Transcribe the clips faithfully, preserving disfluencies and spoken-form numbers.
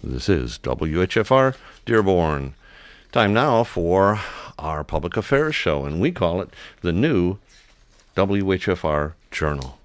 This is W H F R Dearborn. Time now for our public affairs show, and we call it the new W H F R Journal.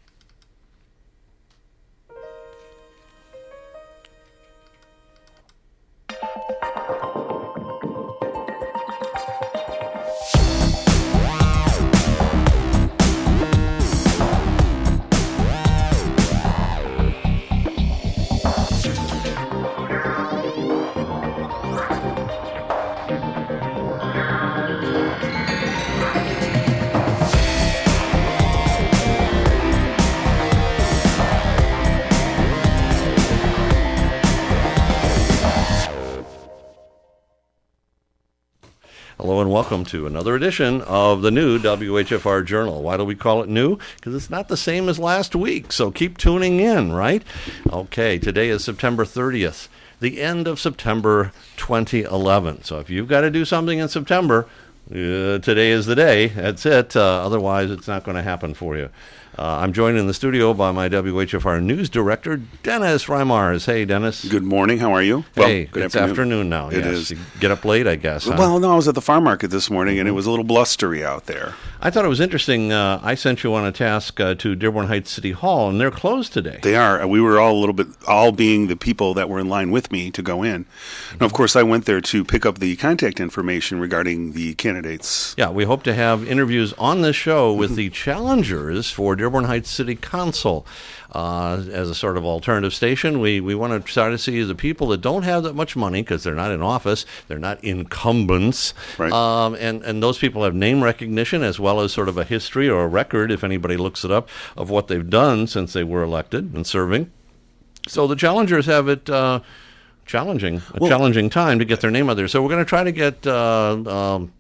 Hello and welcome to another edition of the new W H F R Journal. Why do we call it new? Because it's not the same as last week, so keep tuning in, right? Okay, today is September thirtieth, the end of September twenty eleven. So if you've got to do something in September, uh, today is the day. That's it. Uh, otherwise, it's not going to happen for you. Uh, I'm joined in the studio by my W H F R News Director, Dennis Reimars. Hey, Dennis. Good morning. How are you? Hey, well, good it's afternoon. afternoon now. It yes. is. You get up late, I guess. Huh? Well, no, I was at the farm market this morning, and it was a little blustery out there. I thought it was interesting. Uh, I sent you on a task uh, to Dearborn Heights City Hall, and they're closed today. They are. We were all a little bit, all being the people that were in line with me to go in. And, of course, I went there to pick up the contact information regarding the candidates. Yeah, we hope to have interviews on this show with the challengers for Dearborn Heights City Council. Uh, as a sort of alternative station, we, we want to try to see the people that don't have that much money because they're not in office, they're not incumbents, right. um, and, and those people have name recognition as well as sort of a history or a record, if anybody looks it up, of what they've done since they were elected and serving. So the challengers have it uh, challenging, a well, challenging time to get their name out there. So we're going to try to get Uh, um,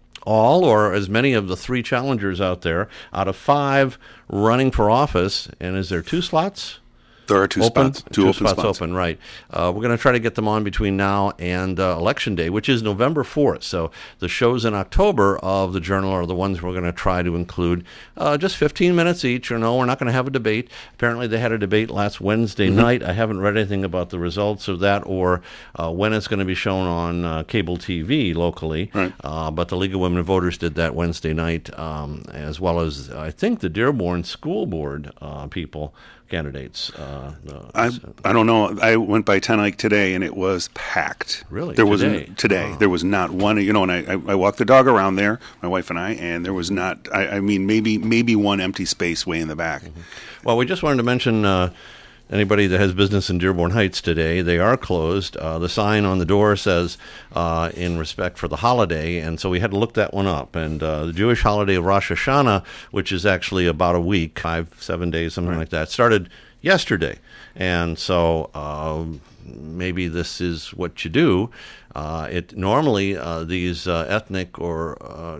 all or as many of the three challengers out there out of five running for office. And is there two slots? There are two open? spots. Two, Two, two open spots, spots open, right. Uh, we're going to try to get them on between now and uh, Election Day, which is November fourth. So the shows in October of the Journal are the ones we're going to try to include uh, just fifteen minutes each. You know, we're not going to have a debate. Apparently they had a debate last Wednesday mm-hmm. night. I haven't read anything about the results of that or uh, when it's going to be shown on uh, cable T V locally. Right. Uh, but the League of Women Voters did that Wednesday night, um, as well as, I think, the Dearborn School Board uh, people. Candidates. Uh, uh, I I don't know. I went by Ten Eyck today, and it was packed. Really? There today? was today. Wow. There was not one. You know, and I, I I walked the dog around there, my wife and I, and there was not. I, I mean, maybe maybe one empty space way in the back. Mm-hmm. Well, we just wanted to mention. Uh, Anybody that has business in Dearborn Heights today, they are closed. Uh, the sign on the door says, uh, in respect for the holiday, and so we had to look that one up. And uh, the Jewish holiday of Rosh Hashanah, which is actually about a week, five, seven days, something right. like that, started yesterday. And so uh, maybe this is what you do. Uh, it normally, uh, these uh, ethnic or, uh,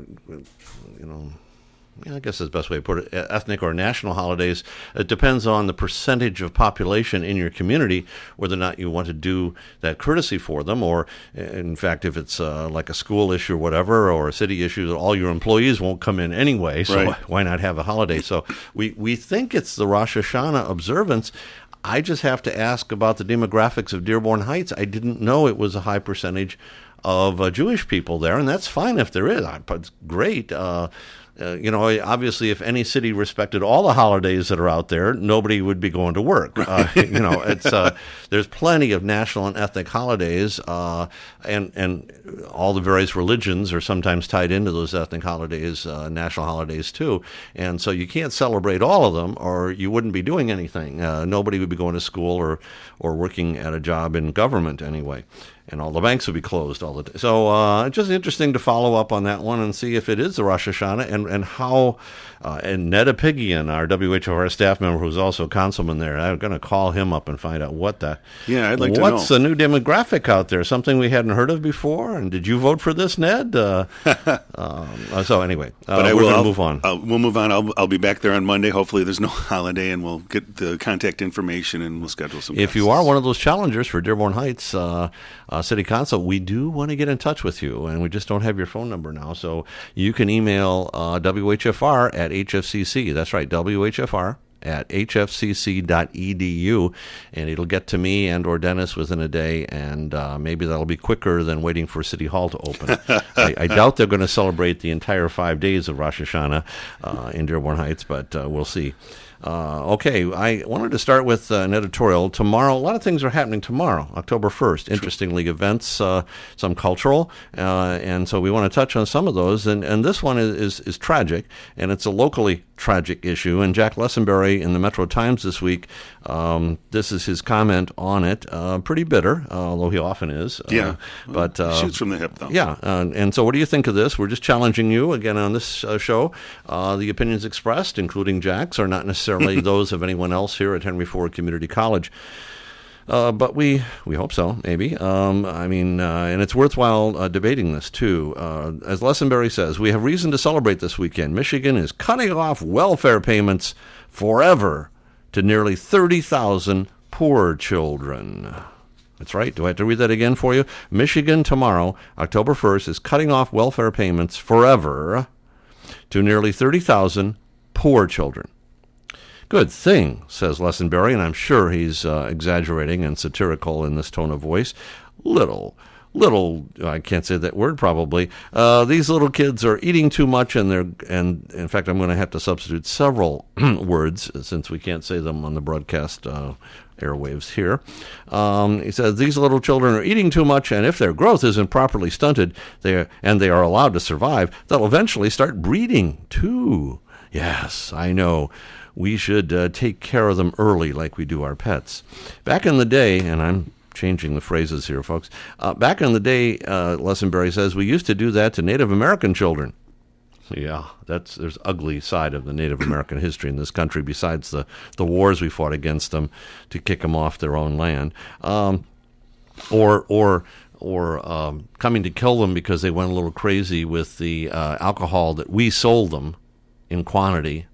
you know, I guess that's the best way to put it, ethnic or national holidays, it depends on the percentage of population in your community, whether or not you want to do that courtesy for them, or in fact, if it's uh, like a school issue or whatever, or a city issue, all your employees won't come in anyway, so right. why not have a holiday? So we, we think it's the Rosh Hashanah observance. I just have to ask about the demographics of Dearborn Heights. I didn't know it was a high percentage of uh, Jewish people there, and that's fine if there is. It's great. Uh, Uh, you know, obviously, if any city respected all the holidays that are out there, nobody would be going to work. Uh, you know, it's uh, there's plenty of national and ethnic holidays, uh, and and all the various religions are sometimes tied into those ethnic holidays, uh, national holidays too. And so you can't celebrate all of them, or you wouldn't be doing anything. Uh, nobody would be going to school or or working at a job in government anyway. And all the banks would be closed all the time. So uh, it's just interesting to follow up on that one and see if it is the Rosh Hashanah and, and how, uh, and Ned Apigian, our W H F R staff member who's also a councilman there, I'm going to call him up and find out what that, yeah, I'd like what's to know. What's the new demographic out there, something we hadn't heard of before? And did you vote for this, Ned? Uh, um, so anyway, uh, but I we're will, going to move on. I'll, we'll move on. I'll, I'll be back there on Monday. Hopefully there's no holiday, and we'll get the contact information, and we'll schedule some If guests. you are one of those challengers for Dearborn Heights uh, uh, City Council, we do want to get in touch with you, and we just don't have your phone number now. So you can email uh, W H F R at H F C C. That's right, W H F R at h f c c dot e d u, and it'll get to me and or Dennis within a day, and uh, maybe that'll be quicker than waiting for City Hall to open. I, I doubt they're going to celebrate the entire five days of Rosh Hashanah uh, in Dearborn Heights, but uh, we'll see. Uh, okay, I wanted to start with uh, an editorial. Tomorrow, a lot of things are happening tomorrow, October first. Interestingly, events, uh, some cultural, uh, and so we want to touch on some of those. And, and this one is, is, is tragic, and it's a locally tragic issue. And Jack Lessenberry in the Metro Times this week, um, this is his comment on it. Uh, pretty bitter, uh, although he often is. Uh, yeah, but uh, shoots from the hip, though. Yeah, uh, and so what do you think of this? We're just challenging you again on this uh, show. Uh, the opinions expressed, including Jack's, are not necessarily those of anyone else here at Henry Ford Community College. Uh, but we we hope so, maybe. Um, I mean, uh, and it's worthwhile uh, debating this, too. Uh, as Lessenberry says, we have reason to celebrate this weekend. Michigan is cutting off welfare payments forever to nearly thirty thousand poor children. That's right. Do I have to read that again for you? Michigan tomorrow, October first, is cutting off welfare payments forever to nearly thirty thousand poor children. Good thing, says Lessenberry, and I'm sure he's uh, exaggerating and satirical in this tone of voice. Little, little, I can't say that word probably. Uh, these little kids are eating too much, and they're, and in fact, I'm going to have to substitute several words since we can't say them on the broadcast uh, airwaves here. Um, he says these little children are eating too much, and if their growth isn't properly stunted, they are, and they are allowed to survive, they'll eventually start breeding too. Yes, I know. We should uh, take care of them early like we do our pets. Back in the day, and I'm changing the phrases here, folks. Uh, back in the day, uh, Lessenberry says, we used to do that to Native American children. Yeah, that's there's ugly side of the Native American history in this country besides the, the wars we fought against them to kick them off their own land. Um, or or or um, coming to kill them because they went a little crazy with the uh, alcohol that we sold them in quantity.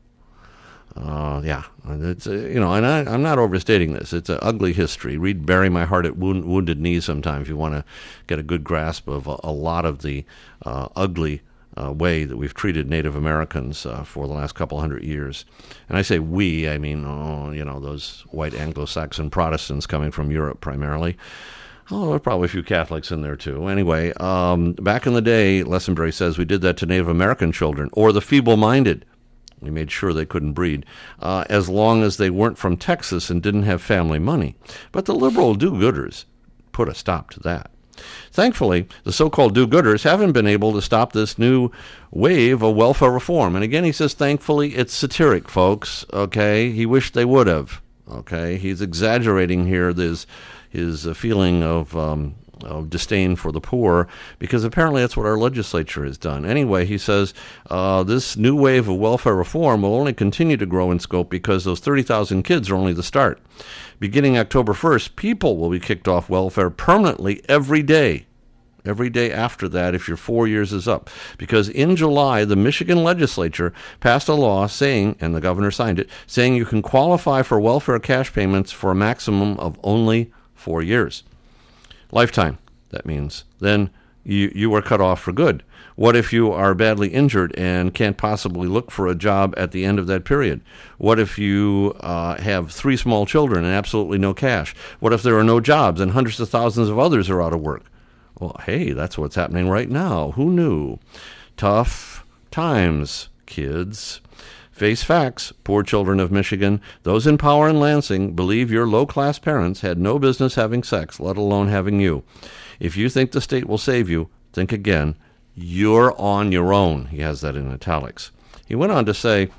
Uh, yeah, it's uh, you know, and I, I'm not overstating this. It's an ugly history. Read "Bury My Heart at Wound, Wounded Knee" sometime if you want to get a good grasp of a, a lot of the uh, ugly uh, way that we've treated Native Americans uh, for the last couple hundred years. And I say we, I mean, oh, you know, those white Anglo-Saxon Protestants coming from Europe primarily. Oh, there are probably a few Catholics in there, too. Anyway, um, back in the day, Lessenberry says we did that to Native American children or the feeble-minded. We made sure they couldn't breed, uh, as long as they weren't from Texas and didn't have family money. But the liberal do-gooders put a stop to that. Thankfully, the so-called do-gooders haven't been able to stop this new wave of welfare reform. And again, he says, thankfully, it's satiric, folks, okay? He wished they would have, okay? He's exaggerating here this, his uh, feeling of... Um, of disdain for the poor, because apparently that's what our legislature has done. Anyway, he says uh, this new wave of welfare reform will only continue to grow in scope because those thirty thousand kids are only the start. Beginning October first, people will be kicked off welfare permanently every day. Every day after that, if your four years is up. Because in July, the Michigan legislature passed a law saying, and the governor signed it, saying you can qualify for welfare cash payments for a maximum of only four years. Lifetime, that means. Then you, you are cut off for good. What if you are badly injured and can't possibly look for a job at the end of that period? What if you uh, have three small children and absolutely no cash? What if there are no jobs and hundreds of thousands of others are out of work? Well, hey, that's what's happening right now. Who knew? Tough times, kids. Face facts, poor children of Michigan. Those in power in Lansing believe your low-class parents had no business having sex, let alone having you. If you think the state will save you, think again. You're on your own. He has that in italics. He went on to say,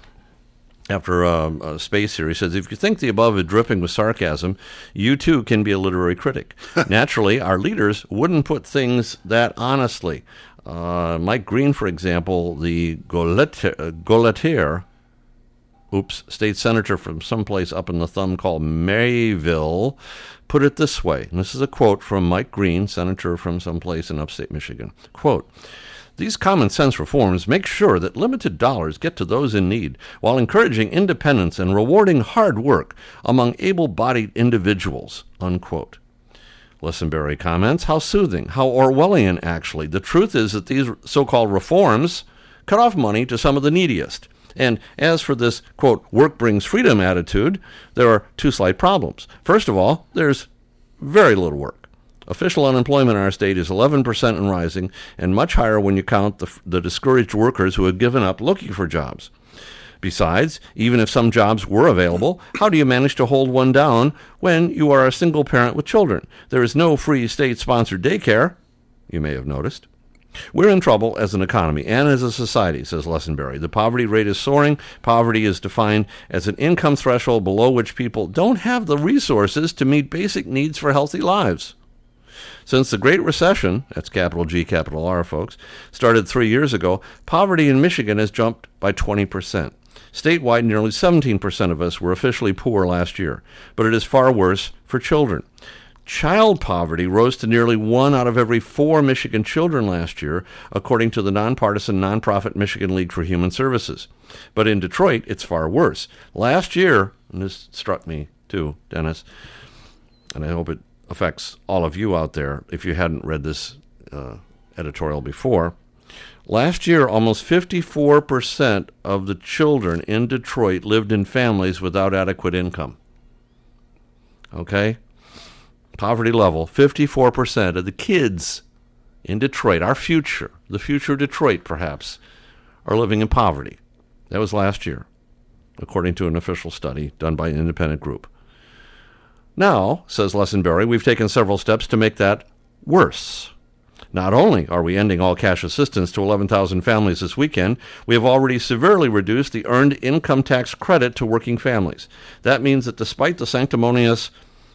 after uh, a space here, he says, if you think the above is dripping with sarcasm, you too can be a literary critic. Naturally, our leaders wouldn't put things that honestly. Uh, Mike Green, for example, the Gauleiter, oops, state senator from someplace up in the thumb called Mayville, put it this way, and this is a quote from Mike Green, senator from someplace in upstate Michigan. Quote, these common sense reforms make sure that limited dollars get to those in need while encouraging independence and rewarding hard work among able-bodied individuals, unquote. Lessenberry comments, how soothing, how Orwellian, actually. The truth is that these so-called reforms cut off money to some of the neediest. And as for this, quote, work brings freedom attitude, there are two slight problems. First of all, there's very little work. Official unemployment in our state is eleven percent and rising, and much higher when you count the, the discouraged workers who have given up looking for jobs. Besides, even if some jobs were available, how do you manage to hold one down when you are a single parent with children? There is no free state-sponsored daycare, you may have noticed. We're in trouble as an economy and as a society, says Lessenberry. The poverty rate is soaring. Poverty is defined as an income threshold below which people don't have the resources to meet basic needs for healthy lives. Since the Great Recession, that's capital G, capital R, folks, started three years ago, poverty in Michigan has jumped by twenty percent. Statewide, nearly seventeen percent of us were officially poor last year, but it is far worse for children. Child poverty rose to nearly one out of every four Michigan children last year, according to the nonpartisan nonprofit Michigan League for Human Services. But in Detroit, it's far worse. Last year, and this struck me too, Dennis, and I hope it affects all of you out there if you hadn't read this uh, editorial before. Last year, almost fifty-four percent of the children in Detroit lived in families without adequate income. Okay? Poverty level, fifty-four percent of the kids in Detroit, our future, the future of Detroit perhaps, are living in poverty. That was last year, according to an official study done by an independent group. Now, says Lessenberry, we've taken several steps to make that worse. Not only are we ending all cash assistance to eleven thousand families this weekend, we have already severely reduced the earned income tax credit to working families. That means that despite the sanctimonious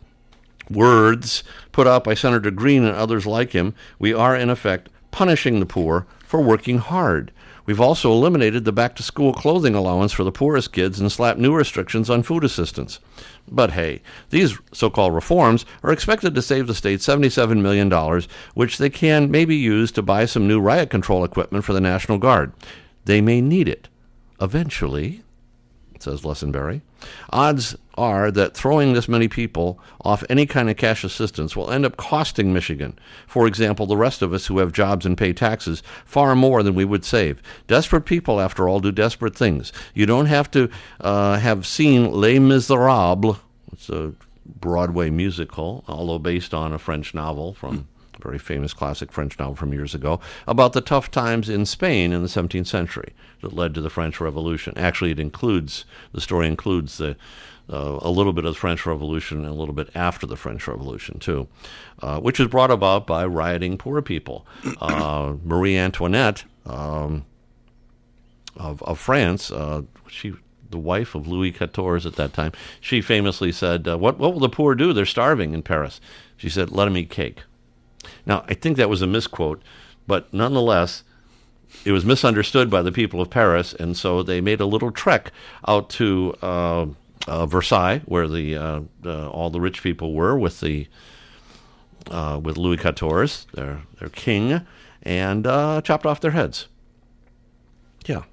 words put out by Senator Green and others like him, we are in effect punishing the poor for working hard. We've also eliminated the back-to-school clothing allowance for the poorest kids and slapped new restrictions on food assistance. But hey, these so-called reforms are expected to save the state seventy-seven million dollars, which they can maybe use to buy some new riot control equipment for the National Guard. They may need it eventually, says Lessenberry. Odds are that throwing this many people off any kind of cash assistance will end up costing Michigan, for example, the rest of us who have jobs and pay taxes, far more than we would save. Desperate people, after all, do desperate things. You don't have to uh, have seen Les Miserables. It's a Broadway musical, although based on a French novel from a very famous classic French novel from years ago, about the tough times in Spain in the seventeenth century that led to the French Revolution. Actually, it includes, the story includes the Uh, a little bit of the French Revolution and a little bit after the French Revolution, too, uh, which was brought about by rioting poor people. Uh, Marie Antoinette um, of, of France, uh, she the wife of Louis the fourteenth at that time, she famously said, uh, what, what will the poor do? They're starving in Paris. She said, let them eat cake. Now, I think that was a misquote, but nonetheless, it was misunderstood by the people of Paris, and so they made a little trek out to Uh, Uh, Versailles, where the uh, uh, all the rich people were with the uh, with Louis the fourteenth, their their king, and uh, chopped off their heads. Yeah.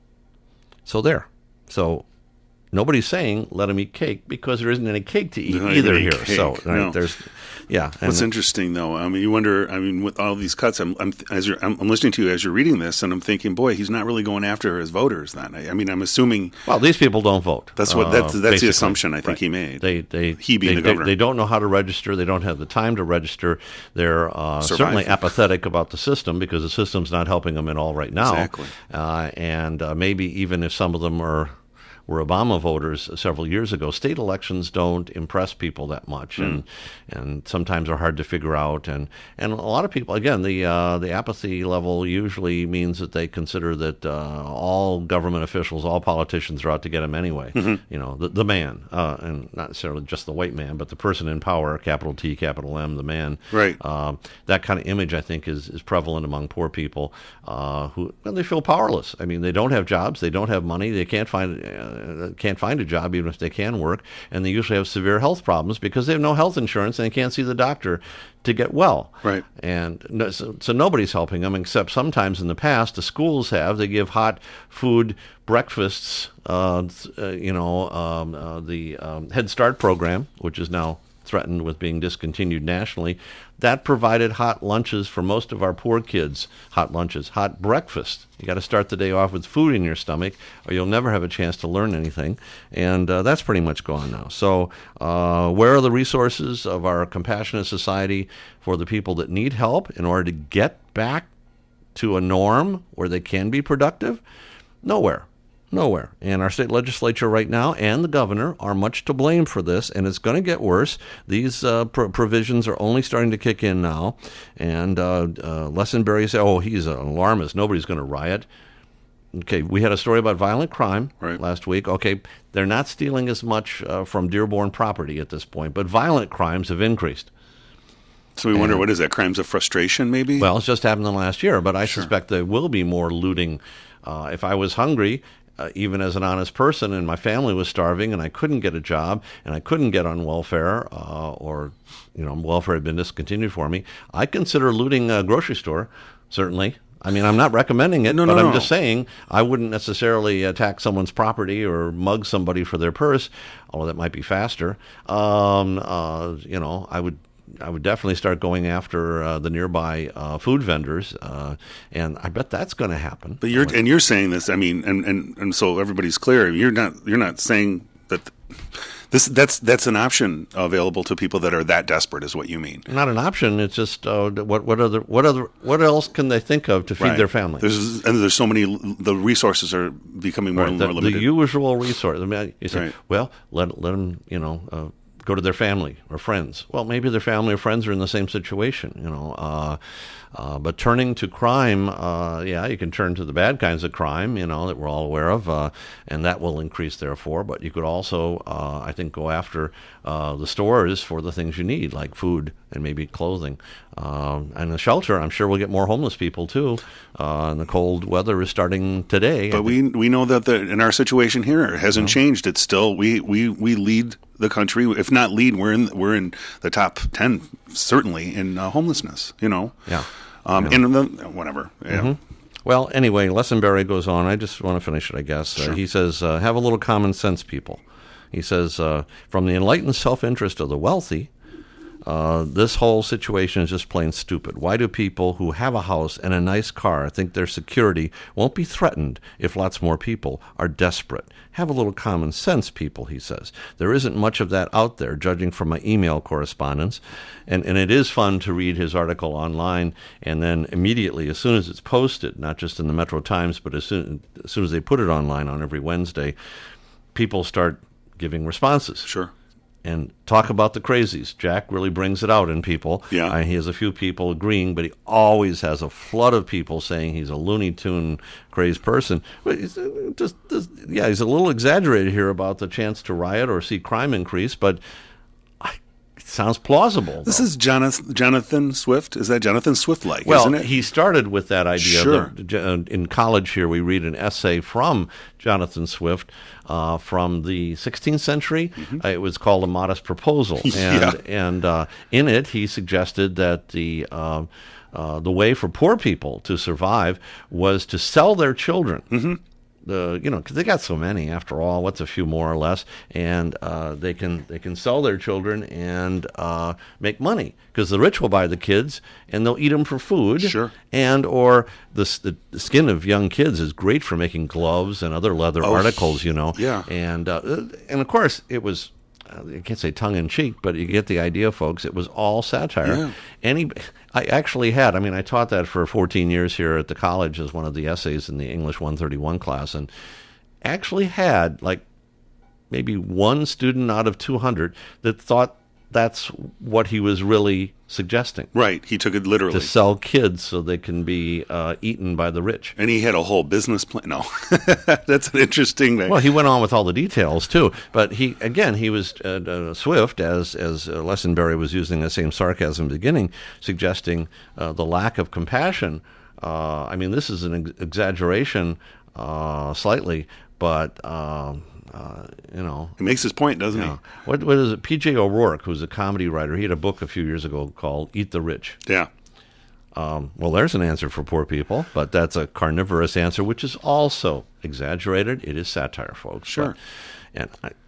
So there. So nobody's saying let them eat cake because there isn't any cake to eat Not either here. Cake, so right, no. there's yeah. And What's interesting though, I mean, you wonder. I mean, with all these cuts, I'm I'm as you're, I'm, I'm listening to you as you're reading this, and I'm thinking, boy, he's not really going after his voters. Then I, I mean, I'm assuming. Well, these people don't vote. That's what that's uh, that's the basically. assumption I think Right. he made. They they he being they, the governor. They, they don't know how to register. They don't have the time to register. They're uh, certainly apathetic about the system because the system's not helping them at all right now. Exactly. Uh, and uh, maybe even if some of them are were Obama voters several years ago, state elections don't impress people that much, and mm. and sometimes are hard to figure out. And, and a lot of people, again, the uh, the apathy level usually means that they consider that uh, all government officials, all politicians are out to get them anyway. Mm-hmm. You know, the, the man, uh, and not necessarily just the white man, but the person in power, capital T, capital M, the man. Right. Um, that kind of image, I think, is, is prevalent among poor people uh, who well, they feel powerless. I mean, they don't have jobs, they don't have money, they can't find uh, can't find a job even if they can work, and they usually have severe health problems because they have no health insurance and they can't see the doctor to get well. Right. And no, so, so nobody's helping them, except sometimes in the past the schools have. They give hot food breakfasts. Uh, uh, you know, um, uh, the um, Head Start program, which is now threatened with being discontinued nationally. That provided hot lunches for most of our poor kids. Hot lunches, hot breakfast. You got to start the day off with food in your stomach, or you'll never have a chance to learn anything. And uh, that's pretty much gone now. So uh, where are the resources of our compassionate society for the people that need help in order to get back to a norm where they can be productive? Nowhere. Nowhere. And our state legislature right now and the governor are much to blame for this, and it's going to get worse. These uh, pr- provisions are only starting to kick in now. And uh, uh, Lessenberry said, oh, he's an alarmist. Nobody's going to riot. Okay, we had a story about violent crime right. last week. Okay, they're not stealing as much uh, from Dearborn property at this point, but violent crimes have increased. So we wonder, and, what is that, crimes of frustration maybe? Well, it's just happened in the last year, but I sure. suspect there will be more looting. Uh, if I was hungry, uh, even as an honest person, and my family was starving, and I couldn't get a job, and I couldn't get on welfare, uh, or you know, welfare had been discontinued for me, I consider looting a grocery store, certainly. I mean, I'm not recommending it, no, but no, I'm no. just saying I wouldn't necessarily attack someone's property or mug somebody for their purse, although that might be faster. Um, uh, you know, I would I would definitely start going after uh, the nearby uh, food vendors, uh, and I bet that's going to happen. But you're and you're saying this. I mean, and, and, and so everybody's clear. You're not you're not saying that this that's that's an option available to people that are that desperate, is what you mean? Not an option. It's just uh, what what other what other what else can they think of to feed right. their family? There's, and there's so many. The resources are becoming more right. and the, more limited. The usual resource. I mean, you say, right. well, let let them, you know. Uh, go to their family or friends. Well, maybe their family or friends are in the same situation, you know. Uh, uh, but turning to crime, uh, yeah, you can turn to the bad kinds of crime, you know, that we're all aware of, uh, and that will increase, therefore. But you could also, uh, I think, go after uh, the stores for the things you need, like food and maybe clothing. Um, and the shelter, I'm sure we'll get more homeless people, too. Uh, and the cold weather is starting today. But we we know that the, in our situation here, it hasn't No. changed. It's still, we, we, we lead the country. If not lead, we're in we're in the top ten, certainly, in uh, homelessness, you know. Yeah. Um, yeah. And the, whatever. Yeah. Mm-hmm. Well, anyway, Lessenberry goes on. I just want to finish it, I guess. Sure. Uh, he says, uh, have a little common sense, people. He says, uh, from the enlightened self-interest of the wealthy, uh, this whole situation is just plain stupid. Why do people who have a house and a nice car think their security won't be threatened if lots more people are desperate? Have a little common sense, people, he says. There isn't much of that out there, judging from my email correspondence. And, and it is fun to read his article online, and then immediately, as soon as it's posted, not just in the Metro Times, but as soon as, soon as they put it online on every Wednesday, people start giving responses. Sure. And talk about the crazies. Jack really brings it out in people. Yeah. Uh, he has a few people agreeing, but he always has a flood of people saying he's a Looney Tune crazed person. But he's uh, just, just, yeah, he's a little exaggerated here about the chance to riot or see crime increase, but I, it sounds plausible. This though. is Jonathan, Jonathan Swift. Is that Jonathan Swift-like, well, isn't it? he started with that idea. Sure. That, in college here, we read an essay from Jonathan Swift uh, from the sixteenth century. Mm-hmm. Uh, it was called A Modest Proposal. And, yeah. and uh, in it, he suggested that the uh, uh, the way for poor people to survive was to sell their children. Mm-hmm. The, you know, because they got so many after all. What's a few more or less, and uh, they can they can sell their children and uh, make money because the rich will buy the kids and they'll eat them for food. Sure. And or the, the skin of young kids is great for making gloves and other leather Oh, articles. You know. yeah. And uh, and of course it was. I can't say tongue in cheek, but you get the idea, folks. It was all satire. Yeah. Any, I actually had. I mean, I taught that for fourteen years here at the college as one of the essays in the English one thirty-one class, and actually had like maybe one student out of two hundred that thought that's what he was really suggesting. Right. He took it literally. To sell kids so they can be uh, eaten by the rich. And he had a whole business plan. No, that's an interesting thing. Well, he went on with all the details too, but he again he was uh, uh, Swift, as as uh, Lessenberry was using the same sarcasm at the beginning, suggesting uh, the lack of compassion. Uh, I mean, this is an ex- exaggeration, uh, slightly, but. Uh, Uh, you know, he makes his point, doesn't you know, what what is it? P J O'Rourke, who's a comedy writer, he had a book a few years ago called "Eat the Rich." he? Yeah. Um, well, there's an answer for poor people, but that's a carnivorous answer, which is also exaggerated. It is satire, folks. Sure. But, and I,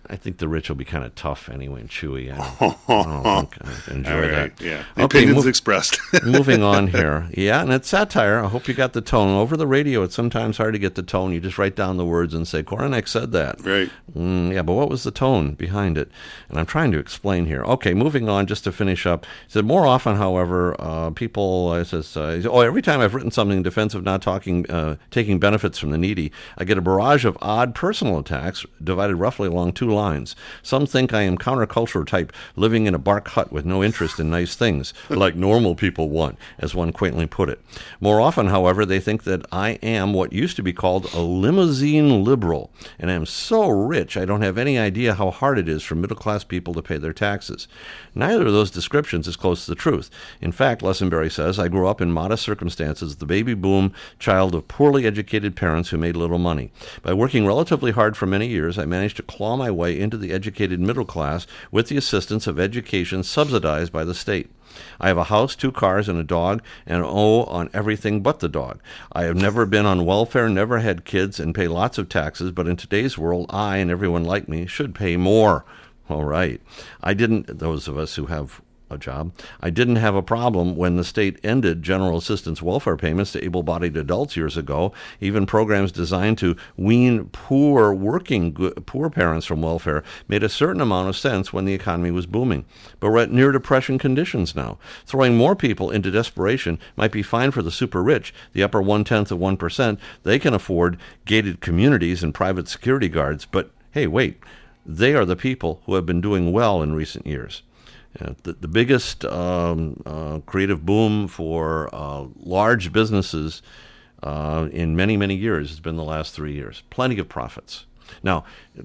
I think the rich will be kind of tough anyway and chewy. I don't, I don't think I enjoy All right, that. yeah. The Okay, opinions move- expressed. moving on here. Yeah, and it's satire. I hope you got the tone. Over the radio, it's sometimes hard to get the tone. You just write down the words and say, Korenek said that. Right. Mm, yeah, but what was the tone behind it? And I'm trying to explain here. Okay, moving on, just to finish up. He said, more often, however, uh, people, uh, says, uh, he said, oh, every time I've written something in defense of not talking, uh, taking benefits from the needy, I get a barrage of odd personal attacks divided roughly along two lines. Some think I am counterculture type, living in a bark hut with no interest in nice things, like normal people want, as one quaintly put it. More often, however, they think that I am what used to be called a limousine liberal, and I am so rich I don't have any idea how hard it is for middle-class people to pay their taxes. Neither of those descriptions is close to the truth. In fact, Lessenberry says, I grew up in modest circumstances, the baby boom child of poorly educated parents who made little money. By working relatively hard for many years, I managed to claw my way into the educated middle class with the assistance of education subsidized by the state. I have a house, two cars, and a dog, and owe on everything but the dog. I have never been on welfare, never had kids, and pay lots of taxes, but in today's world, I and everyone like me should pay more. All right. I didn't, those of us who have a job, I didn't have a problem when the state ended general assistance welfare payments to able-bodied adults years ago. Even programs designed to wean poor working poor parents from welfare made a certain amount of sense when the economy was booming. But we're at near depression conditions now. Throwing more people into desperation might be fine for the super rich, the upper one-tenth of one percent. They can afford gated communities and private security guards. But hey, wait, they are the people who have been doing well in recent years. Uh, the, the biggest um, uh, creative boom for uh, large businesses uh, in many, many years has been the last three years. Plenty of profits. Now,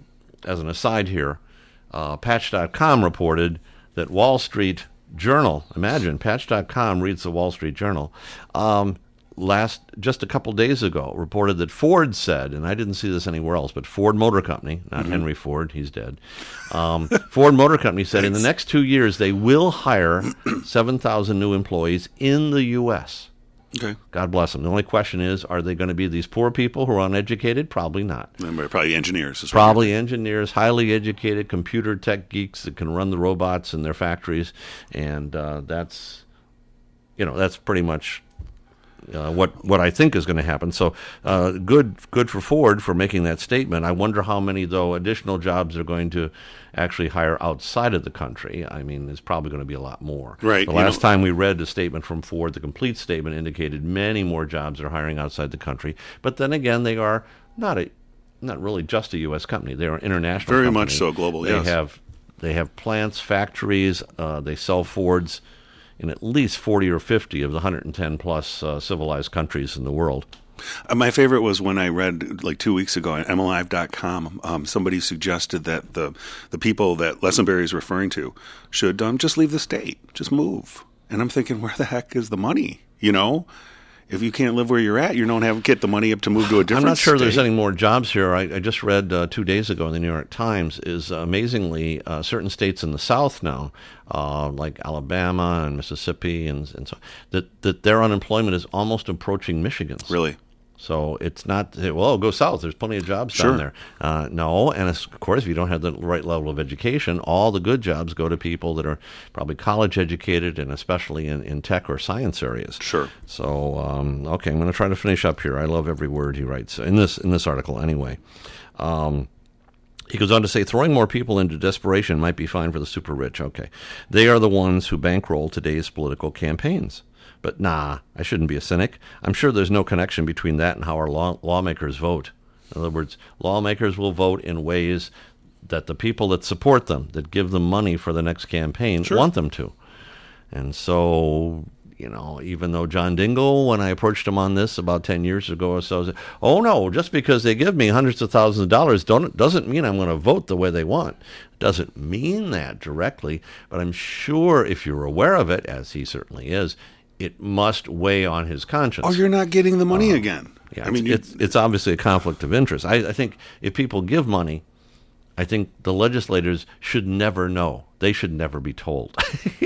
as an aside here, uh, Patch dot com reported that Wall Street Journal, imagine, Patch dot com reads the Wall Street Journal, um, last just a couple days ago reported that Ford said, and I didn't see this anywhere else, but Ford Motor Company, not mm-hmm. Henry Ford, he's dead. Um, Ford Motor Company said in the next two years they will hire seven thousand new employees in the U S Okay. God bless them. The only question is, are they going to be these poor people who are uneducated? Probably not. Probably engineers. Probably engineers, highly educated, computer tech geeks that can run the robots in their factories, and uh, that's, you know, that's pretty much Uh, what what I think is going to happen. So uh, good good for Ford for making that statement. I wonder how many, though, additional jobs they're going to actually hire outside of the country. I mean, there's probably going to be a lot more. Right. The last know, time we read the statement from Ford, the complete statement indicated many more jobs are hiring outside the country. But then again, they are not a not really just a U S company. They are an international Very company. much so, global, they yes. Have, they have plants, factories. Uh, they sell Fords in at least forty or fifty of the one hundred ten plus uh, civilized countries in the world. Uh, my favorite was when I read, like two weeks ago, on M Live dot com, um, somebody suggested that the the people that Lessenberry is referring to should um, just leave the state, just move. And I'm thinking, where the heck is the money? You know? If you can't live where you're at, you don't have get the money up to move to a different I'm not sure state. There's any more jobs here. I, I just read uh, two days ago in the New York Times is uh, amazingly uh, certain states in the South now, uh, like Alabama and Mississippi and, and so that that their unemployment is almost approaching Michigan's. Really? So it's not, well, go south. There's plenty of jobs Sure. down there. Uh, no, and of course, if you don't have the right level of education, all the good jobs go to people that are probably college educated and especially in, in tech or science areas. Sure. So, um, okay, I'm going to try to finish up here. I love every word he writes in this in this article anyway. Um, He goes on to say, throwing more people into desperation might be fine for the super rich. Okay. They are the ones who bankroll today's political campaigns. But nah, I shouldn't be a cynic. I'm sure there's no connection between that and how our law- lawmakers vote. In other words, lawmakers will vote in ways that the people that support them, that give them money for the next campaign, Sure. want them to. And so, you know, even though John Dingell, when I approached him on this about ten years ago or so, said, oh, no, just because they give me hundreds of thousands of dollars don't, doesn't mean I'm going to vote the way they want. Doesn't mean that directly, but I'm sure if you're aware of it, as he certainly is, it must weigh on his conscience. Oh, you're not getting the money Uh, again. Yeah, I mean, it's, it's, it's obviously a conflict of interest. I, I think if people give money, I think the legislators should never know. They should never be told.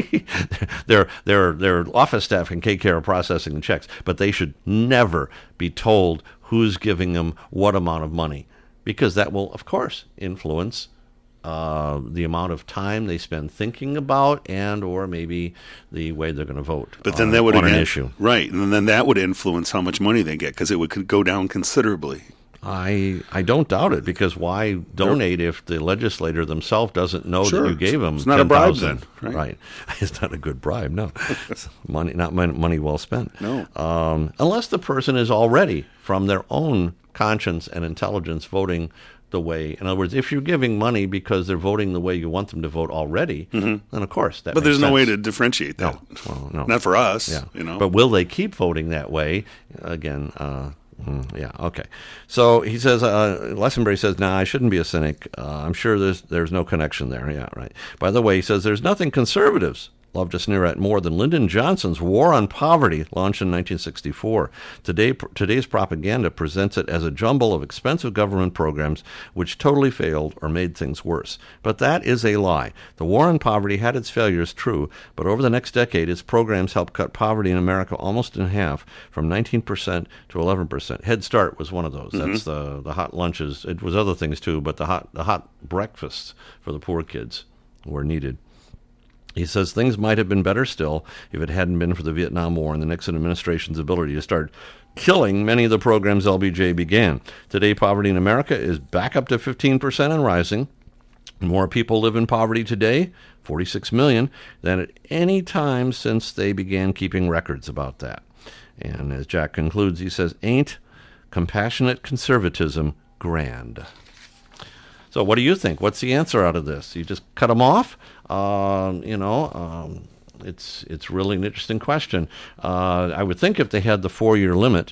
their their their office staff can take care of processing the checks, but they should never be told who's giving them what amount of money, because that will, of course, influence uh, the amount of time they spend thinking about, and or maybe the way they're going to vote. But then on, that would on an again- issue. right? And then that would influence how much money they get because it would could go down considerably. I I don't doubt it, because why donate if the legislator themselves doesn't know Sure. that you gave them It's not a ten bribe thousand? then, right? It's not a good bribe. No, It's money, not mon- money well spent. No. um, unless the person is already from their own conscience and intelligence voting the way. In other words, if you're giving money because they're voting the way you want them to vote already, then of course that. But makes there's no sense. way to differentiate that. No, well, no. Not for us. Yeah. You know. But will they keep voting that way? Again, uh, hmm, yeah, okay. So he says, uh, Lessenberry says, nah, I shouldn't be a cynic. Uh, I'm sure there's there's no connection there. Yeah, right. By the way, he says, there's nothing conservatives love to sneer at more than Lyndon Johnson's War on Poverty, launched in nineteen sixty-four. Today, today's propaganda presents it as a jumble of expensive government programs which totally failed or made things worse. But that is a lie. The War on Poverty had its failures, true, but over the next decade, its programs helped cut poverty in America almost in half, from nineteen percent to eleven percent. Head Start was one of those. Mm-hmm. That's the, the hot lunches. It was other things, too, but the hot, the hot breakfasts for the poor kids were needed. He says things might have been better still if it hadn't been for the Vietnam War and the Nixon administration's ability to start killing many of the programs L B J began. Today, poverty in America is back up to fifteen percent and rising. More people live in poverty today, forty-six million, than at any time since they began keeping records about that. And as Jack concludes, he says, ain't compassionate conservatism grand? So what do you think? What's the answer out of this? You just cut them off? Um, you know, um, it's it's really an interesting question. Uh, I would think if they had the four-year limit,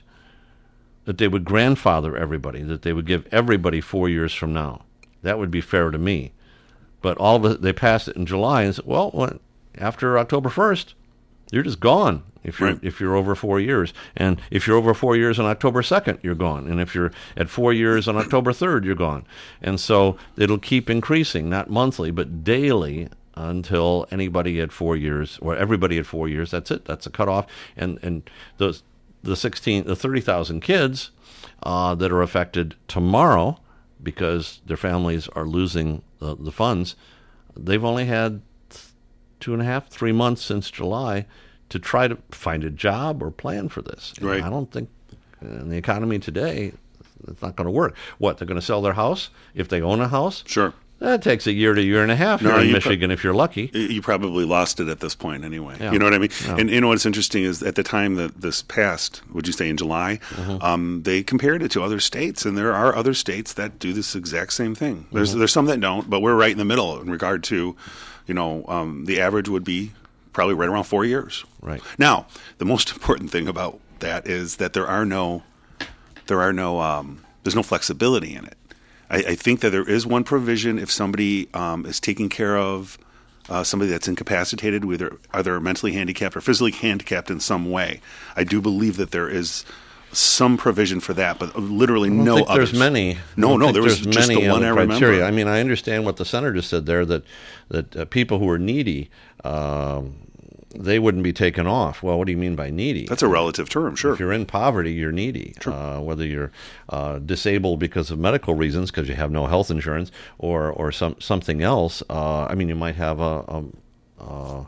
that they would grandfather everybody, that they would give everybody four years from now. That would be fair to me. But all of it, they passed it in July and said, well, what, after October first, you're just gone if you're Right. if you're over four years. And if you're over four years on October second, you're gone. And if you're at four years on October third, you're gone. And so it'll keep increasing, not monthly, but daily, until anybody at four years, or everybody at four years, that's it. That's a cutoff. And and those the sixteen, the thirty thousand kids uh, that are affected tomorrow because their families are losing the, the funds, they've only had two and a half, three months since July to try to find a job or plan for this. And Right. I don't think in the economy today, it's not going to work. What, they're going to sell their house if they own a house? Sure. That takes a year to a year and a half No, here in you pro- Michigan if you're lucky. You probably lost it at this point anyway. Yeah. You know what I mean? Yeah. And you know what's interesting is at the time that this passed, would you say in July, um, they compared it to other states, and there are other states that do this exact same thing. There's there's some that don't, but we're right in the middle in regard to, you know, um, the average would be probably right around four years. Right. Now, the most important thing about that is that there are no, there are no, um, there's no flexibility in it. I, I think that there is one provision if somebody um, is taking care of uh, somebody that's incapacitated, whether either mentally handicapped or physically handicapped in some way. I do believe that there is some provision for that, but literally I don't no think others. there's many. I No, don't no, think there was there's just many the one I other criteria. remember. I mean, I understand what the senator said there, that that uh, people who are needy, um, they wouldn't be taken off. Well, what do you mean by needy? That's a relative term, sure. If you're in poverty, you're needy. Uh, whether you're uh, disabled because of medical reasons, because you have no health insurance, or or some something else. Uh, I mean, you might have a. a, a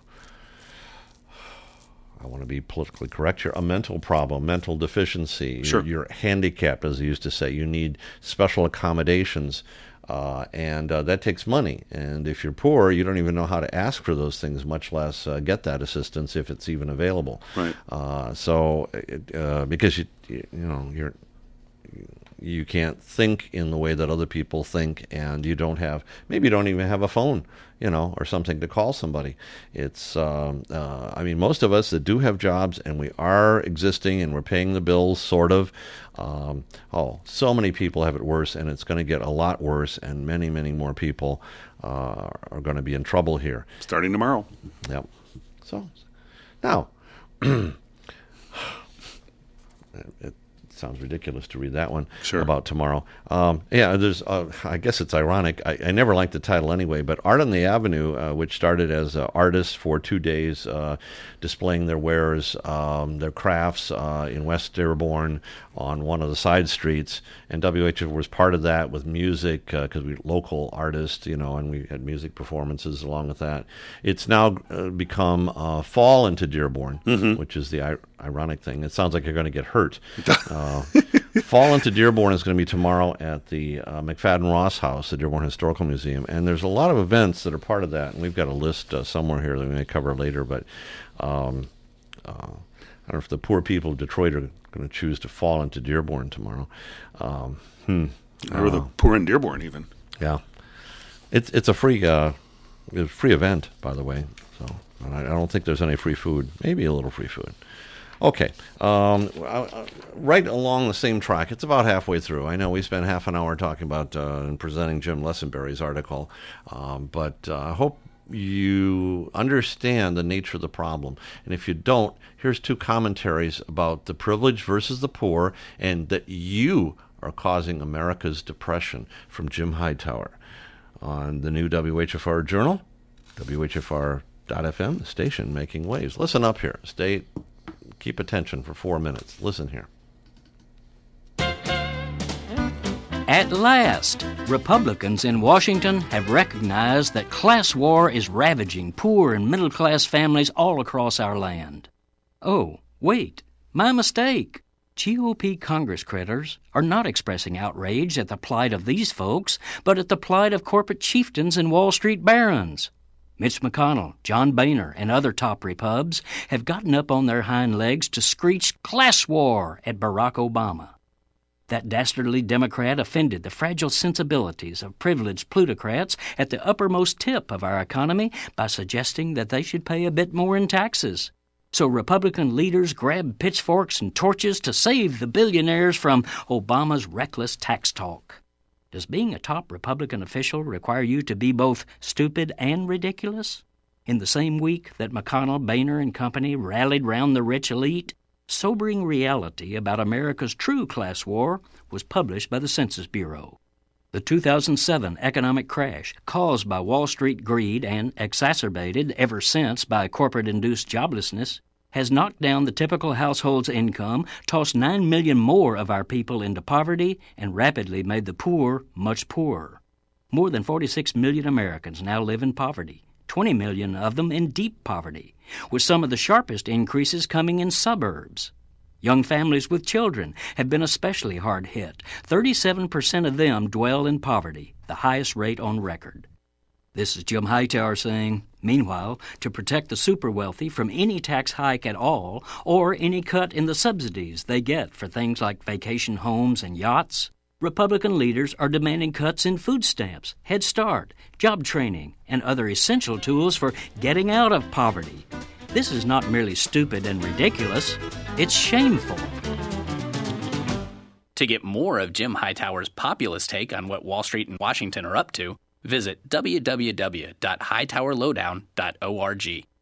I want to be politically correct here, a mental problem, mental deficiency. Sure. You're, you're handicapped, as they used to say. You need special accommodations, uh, and uh, that takes money. And if you're poor, you don't even know how to ask for those things, much less uh, get that assistance if it's even available. Right. Uh, so, it, uh, because you, you know, you're you can't think in the way that other people think, and you don't have, maybe you don't even have a phone, you know, or something to call somebody. It's, um, uh, I mean, most of us that do have jobs and we are existing and we're paying the bills, sort of, um, oh, so many people have it worse, and it's going to get a lot worse, and many, many more people uh, are going to be in trouble here. Starting tomorrow. Yep. So, now, it, sounds ridiculous to read that one Sure. about tomorrow. Um, yeah, there's. Uh, I guess it's ironic. I, I never liked the title anyway, but Art on the Avenue, uh, which started as uh, artists for two days uh, displaying their wares, um, their crafts uh, in West Dearborn on one of the side streets, and W H F was part of that with music because we local artists, you know, and we had music performances along with that. It's now uh, become uh, Fall into Dearborn, mm-hmm. which is the I- ironic thing. It sounds like you're going to get hurt. Uh, Fall into Dearborn is going to be tomorrow at the uh, McFadden Ross House, the Dearborn Historical Museum, and there's a lot of events that are part of that, and we've got a list uh, somewhere here that we may cover later, but um, uh, I don't know if the poor people of Detroit are going to choose to fall into Dearborn tomorrow. Um, hmm. Or the Uh, poor in Dearborn, even. Yeah. It's it's a free uh, a free event, by the way, so and I, I don't think there's any free food, maybe a little free food. Okay, um, uh, right along the same track, it's about halfway through. I know we spent half an hour talking about uh, and presenting Jim Lessenberry's article, um, but uh, I hope you understand the nature of the problem. And if you don't, here's two commentaries about the privileged versus the poor, and that you are causing America's depression, from Jim Hightower on the new W H F R Journal, W H F R dot F M, the station making waves. Listen up here. Stay... Keep attention for four minutes. Listen here. At last, Republicans in Washington have recognized that class war is ravaging poor and middle-class families all across our land. Oh, wait, my mistake. G O P Congress critters are not expressing outrage at the plight of these folks, but at the plight of corporate chieftains and Wall Street barons. Mitch McConnell, John Boehner, and other top Repubs have gotten up on their hind legs to screech class war at Barack Obama. That dastardly Democrat offended the fragile sensibilities of privileged plutocrats at the uppermost tip of our economy by suggesting that they should pay a bit more in taxes. So Republican leaders grabbed pitchforks and torches to save the billionaires from Obama's reckless tax talk. Does being a top Republican official require you to be both stupid and ridiculous? In the same week that McConnell, Boehner, and company rallied round the rich elite, sobering reality about America's true class war was published by the Census Bureau. The two thousand seven economic crash, caused by Wall Street greed and exacerbated ever since by corporate-induced joblessness, has knocked down the typical household's income, tossed nine million more of our people into poverty, and rapidly made the poor much poorer. More than forty-six million Americans now live in poverty, twenty million of them in deep poverty, with some of the sharpest increases coming in suburbs. Young families with children have been especially hard hit. thirty-seven percent of them dwell in poverty, the highest rate on record. This is Jim Hightower saying, meanwhile, to protect the super wealthy from any tax hike at all or any cut in the subsidies they get for things like vacation homes and yachts, Republican leaders are demanding cuts in food stamps, Head Start, job training, and other essential tools for getting out of poverty. This is not merely stupid and ridiculous, it's shameful. To get more of Jim Hightower's populist take on what Wall Street and Washington are up to, visit w w w dot hightower lowdown dot org.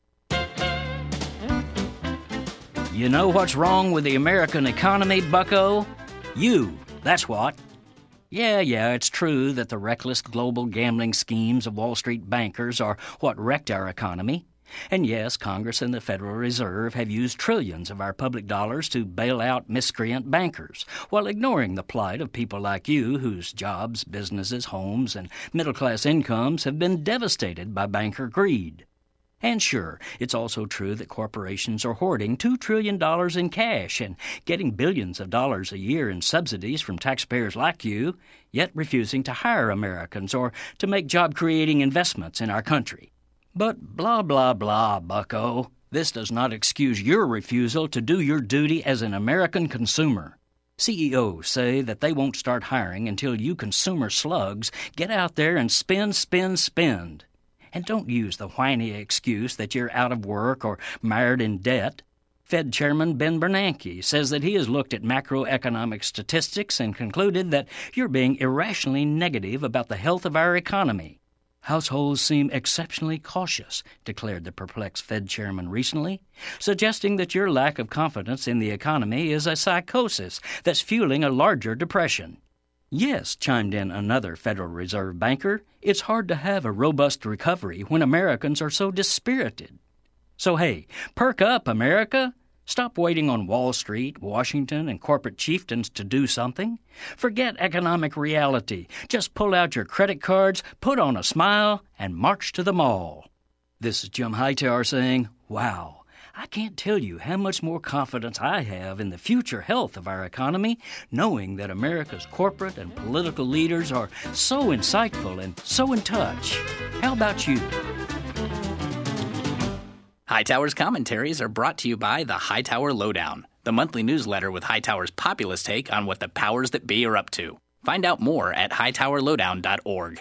You know what's wrong with the American economy, bucko? You, that's what. Yeah, yeah, it's true that the reckless global gambling schemes of Wall Street bankers are what wrecked our economy. And yes, Congress and the Federal Reserve have used trillions of our public dollars to bail out miscreant bankers, while ignoring the plight of people like you whose jobs, businesses, homes, and middle-class incomes have been devastated by banker greed. And sure, it's also true that corporations are hoarding two trillion dollars in cash and getting billions of dollars a year in subsidies from taxpayers like you, yet refusing to hire Americans or to make job-creating investments in our country. But blah, blah, blah, bucko. This does not excuse your refusal to do your duty as an American consumer. C E Os say that they won't start hiring until you consumer slugs get out there and spend, spend, spend. And don't use the whiny excuse that you're out of work or mired in debt. Fed Chairman Ben Bernanke says that he has looked at macroeconomic statistics and concluded that you're being irrationally negative about the health of our economy. Households seem exceptionally cautious, declared the perplexed Fed chairman recently, suggesting that your lack of confidence in the economy is a psychosis that's fueling a larger depression. Yes, chimed in another Federal Reserve banker, it's hard to have a robust recovery when Americans are so dispirited. So hey, perk up, America! Stop waiting on Wall Street, Washington, and corporate chieftains to do something. Forget economic reality. Just pull out your credit cards, put on a smile, and march to the mall. This is Jim Hightower saying, wow, I can't tell you how much more confidence I have in the future health of our economy, knowing that America's corporate and political leaders are so insightful and so in touch. How about you? Hightower's commentaries are brought to you by the Hightower Lowdown, the monthly newsletter with Hightower's populist take on what the powers that be are up to. Find out more at hightower lowdown dot org.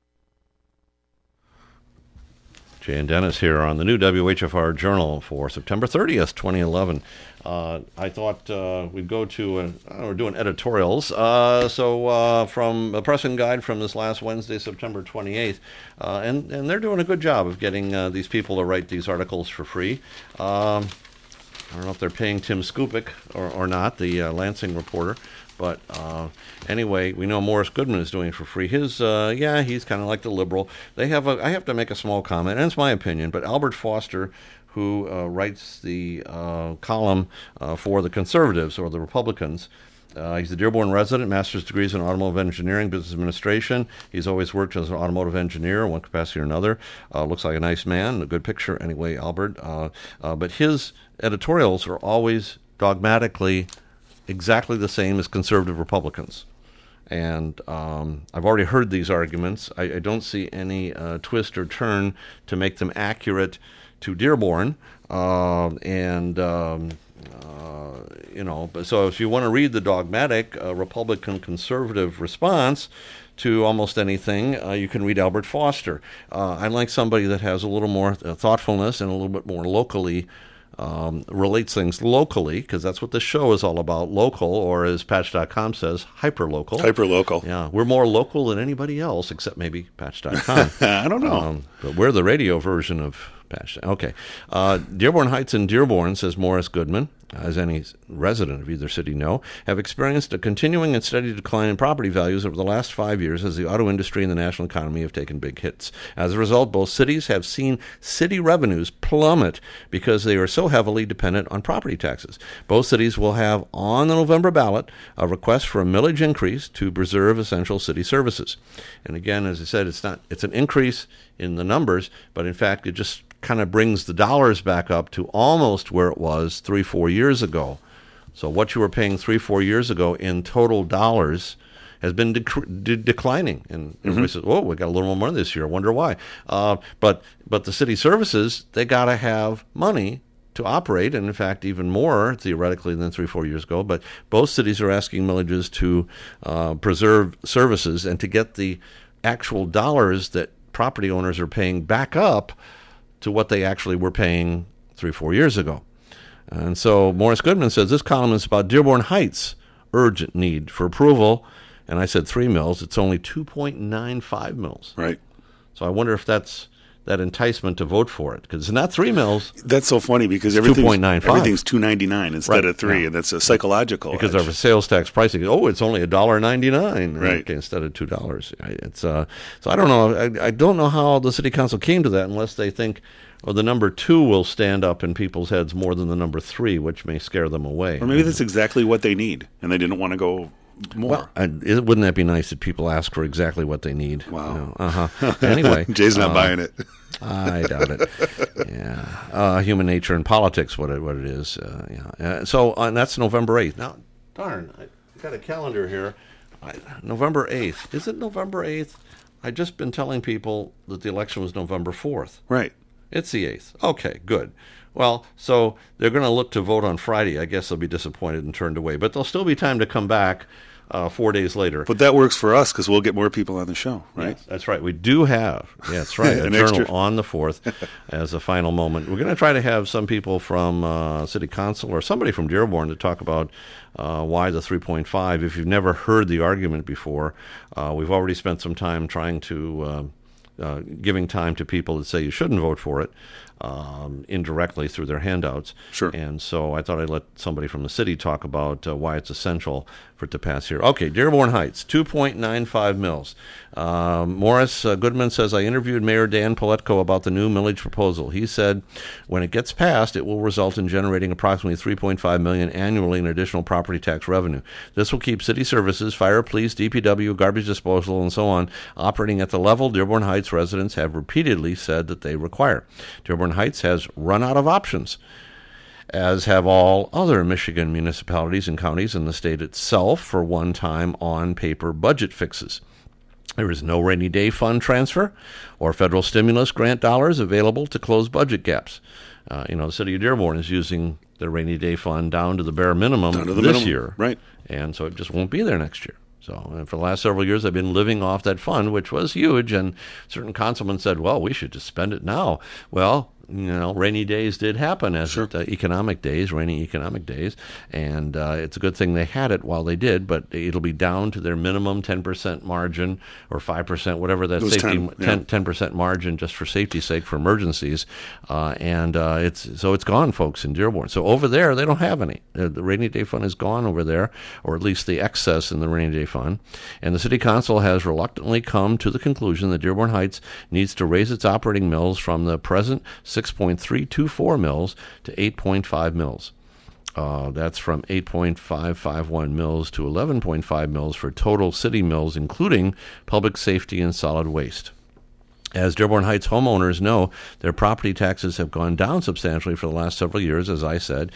Jay and Dennis here on the new W H F R Journal for September thirtieth, twenty eleven. Uh, I thought uh, we'd go to, uh, we're doing editorials. Uh, so uh, from a pressing guide from this last Wednesday, September twenty-eighth, uh, and, and they're doing a good job of getting uh, these people to write these articles for free. Um, I don't know if they're paying Tim Skupik or, or not, the uh, Lansing reporter. But uh, anyway, we know Morris Goodman is doing it for free. His, uh, yeah, he's kind of like the liberal. They have a, I have to make a small comment, and it's my opinion, but Albert Foster, who uh, writes the uh, column uh, for the conservatives or the Republicans, Uh, he's a Dearborn resident, master's degrees in automotive engineering, business administration. He's always worked as an automotive engineer, one capacity or another. Uh, looks like a nice man, a good picture anyway, Albert. Uh, uh, but his editorials are always dogmatically exactly the same as conservative Republicans. And um, I've already heard these arguments. I, I don't see any uh, twist or turn to make them accurate to Dearborn. Uh, and... Um, Uh, you know, but so if you want to read the dogmatic uh, Republican conservative response to almost anything, uh, you can read Albert Foster. Uh, I like somebody that has a little more uh, thoughtfulness and a little bit more locally, um, relates things locally, because that's what this show is all about, local, or as Patch dot com says, hyper-local. Hyper-local. Yeah, we're more local than anybody else, except maybe Patch dot com. I don't know. Um, but we're the radio version of Patch. Okay. Uh, Dearborn Heights and Dearborn, says Morris Goodman, as any resident of either city know, have experienced a continuing and steady decline in property values over the last five years as the auto industry and the national economy have taken big hits. As a result, both cities have seen city revenues plummet because they are so heavily dependent on property taxes. Both cities will have on the November ballot a request for a millage increase to preserve essential city services. And again, as I said, it's not it's an increase in the numbers, but in fact it just kind of brings the dollars back up to almost where it was three, four years ago. So what you were paying three, four years ago in total dollars has been dec- de- declining. And everybody mm-hmm. says, "Oh, we got a little more money this year. I wonder why." Uh, but but the city services, they got to have money to operate, and in fact, even more theoretically than three, four years ago. But both cities are asking millages to uh, preserve services and to get the actual dollars that property owners are paying back up to what they actually were paying three, four years ago. And so Morris Goodman says this column is about Dearborn Heights' urgent need for approval. And I said three mils. It's only two point nine five mils. Right. So I wonder if that's that enticement to vote for it, because it's not three mils. That's so funny because everything's two point nine five. Everything's two ninety-nine instead right. of three, yeah. and that's a psychological because edge. of a sales tax pricing. Oh, it's only a dollar ninety-nine, right? Okay, instead of two dollars. It's uh. So I don't know. I, I don't know how the city council came to that, unless they think, well, the number two will stand up in people's heads more than the number three, which may scare them away. Or maybe that's exactly what they need, and they didn't want to go more. Well, I, it, wouldn't that be nice if people ask for exactly what they need? Wow. You know? Uh-huh. Anyway. Jay's not uh, buying it. I doubt it. Yeah. Uh, human nature and politics, what it, what it is. Uh, yeah. Uh, so uh, and that's November eighth. Now, darn, I got a calendar here. I, November eighth. Is it November eighth? I've just been telling people that the election was November fourth. Right. It's the eighth. Okay, good. Well, so they're going to look to vote on Friday. I guess they'll be disappointed and turned away. But there'll still be time to come back uh, four days later. But that works for us because we'll get more people on the show, right? Yes, that's right. We do have, yeah, that's right, a journal extra. on the fourth as a final moment. We're going to try to have some people from uh, City Council or somebody from Dearborn to talk about uh, why the three point five. If you've never heard the argument before, uh, we've already spent some time trying to Uh, uh, giving time to people that say you shouldn't vote for it um, indirectly through their handouts. Sure. And so I thought I'd let somebody from the city talk about uh, why it's essential for it to pass here. Okay, Dearborn Heights, two point nine five mils. Um, Morris uh, Goodman says, I interviewed Mayor Dan Poletko about the new millage proposal. He said when it gets passed, it will result in generating approximately three point five million dollars annually in additional property tax revenue. This will keep city services, fire, police, D P W, garbage disposal, and so on, operating at the level Dearborn Heights residents have repeatedly said that they require. Dearborn Heights has run out of options, as have all other Michigan municipalities and counties in the state itself, for one-time on-paper budget fixes. There is no rainy day fund transfer or federal stimulus grant dollars available to close budget gaps. Uh, you know, the city of Dearborn is using the rainy day fund down to the bare minimum Down to the this minimum. year. Right. And so it just won't be there next year. So and for the last several years, I've been living off that fund, which was huge. And certain councilmen said, well, we should just spend it now. Well, you know, rainy days did happen as Sure. it, uh, economic days, rainy economic days. And uh, it's a good thing they had it while they did, but it'll be down to their minimum ten percent margin or five percent, whatever that It was safety, ten, yeah. ten, ten percent margin just for safety's sake for emergencies. Uh, and uh, it's so it's gone, folks, in Dearborn. So over there, they don't have any. Uh, the rainy day fund is gone over there, or at least the excess in the rainy day fund. And the city council has reluctantly come to the conclusion that Dearborn Heights needs to raise its operating mills from the present six point three two four mils to eight point five mils. Uh, that's from eight point five five one mils to eleven point five mils for total city mills, including public safety and solid waste. As Dearborn Heights homeowners know, their property taxes have gone down substantially for the last several years, as I said,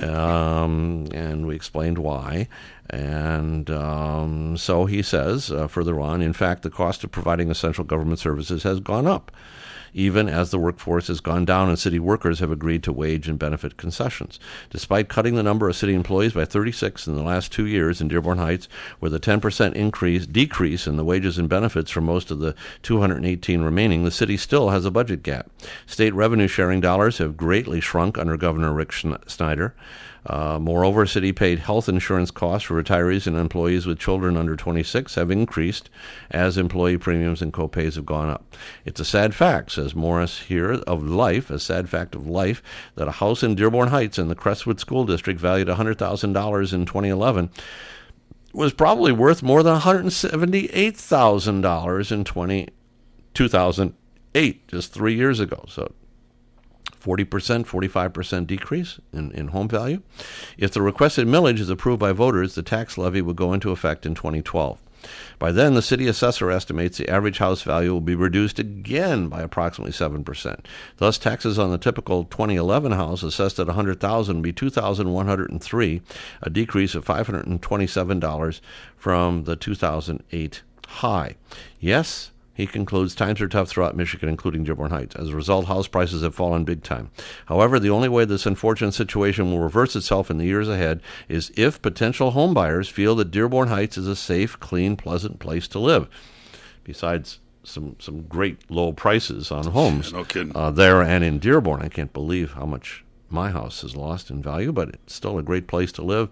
um, and we explained why. And um, so he says, uh, further on, in fact, the cost of providing essential government services has gone up, even as the workforce has gone down and city workers have agreed to wage and benefit concessions. Despite cutting the number of city employees by thirty-six in the last two years in Dearborn Heights, with a ten percent increase decrease in the wages and benefits for most of the two hundred eighteen remaining, the city still has a budget gap. State revenue sharing dollars have greatly shrunk under Governor Rick Snyder. Uh, moreover, city paid health insurance costs for retirees and employees with children under twenty-six have increased as employee premiums and copays have gone up. It's a sad fact, says Morris here, of life, a sad fact of life, that a house in Dearborn Heights in the Crestwood School District valued one hundred thousand dollars in twenty eleven was probably worth more than one hundred seventy-eight thousand dollars in two thousand eight, just three years ago. So forty percent, forty-five percent decrease in, in home value. If the requested millage is approved by voters, the tax levy would go into effect in twenty twelve. By then, the city assessor estimates the average house value will be reduced again by approximately seven percent. Thus, taxes on the typical twenty eleven house assessed at one hundred thousand dollars will be two thousand one hundred three dollars, a decrease of five hundred twenty-seven dollars from the two thousand eight high. Yes, he concludes, times are tough throughout Michigan, including Dearborn Heights. As a result, house prices have fallen big time. However, the only way this unfortunate situation will reverse itself in the years ahead is if potential homebuyers feel that Dearborn Heights is a safe, clean, pleasant place to live. Besides some some great low prices on homes no kidding. Uh, there and in Dearborn. I can't believe how much my house has lost in value, but it's still a great place to live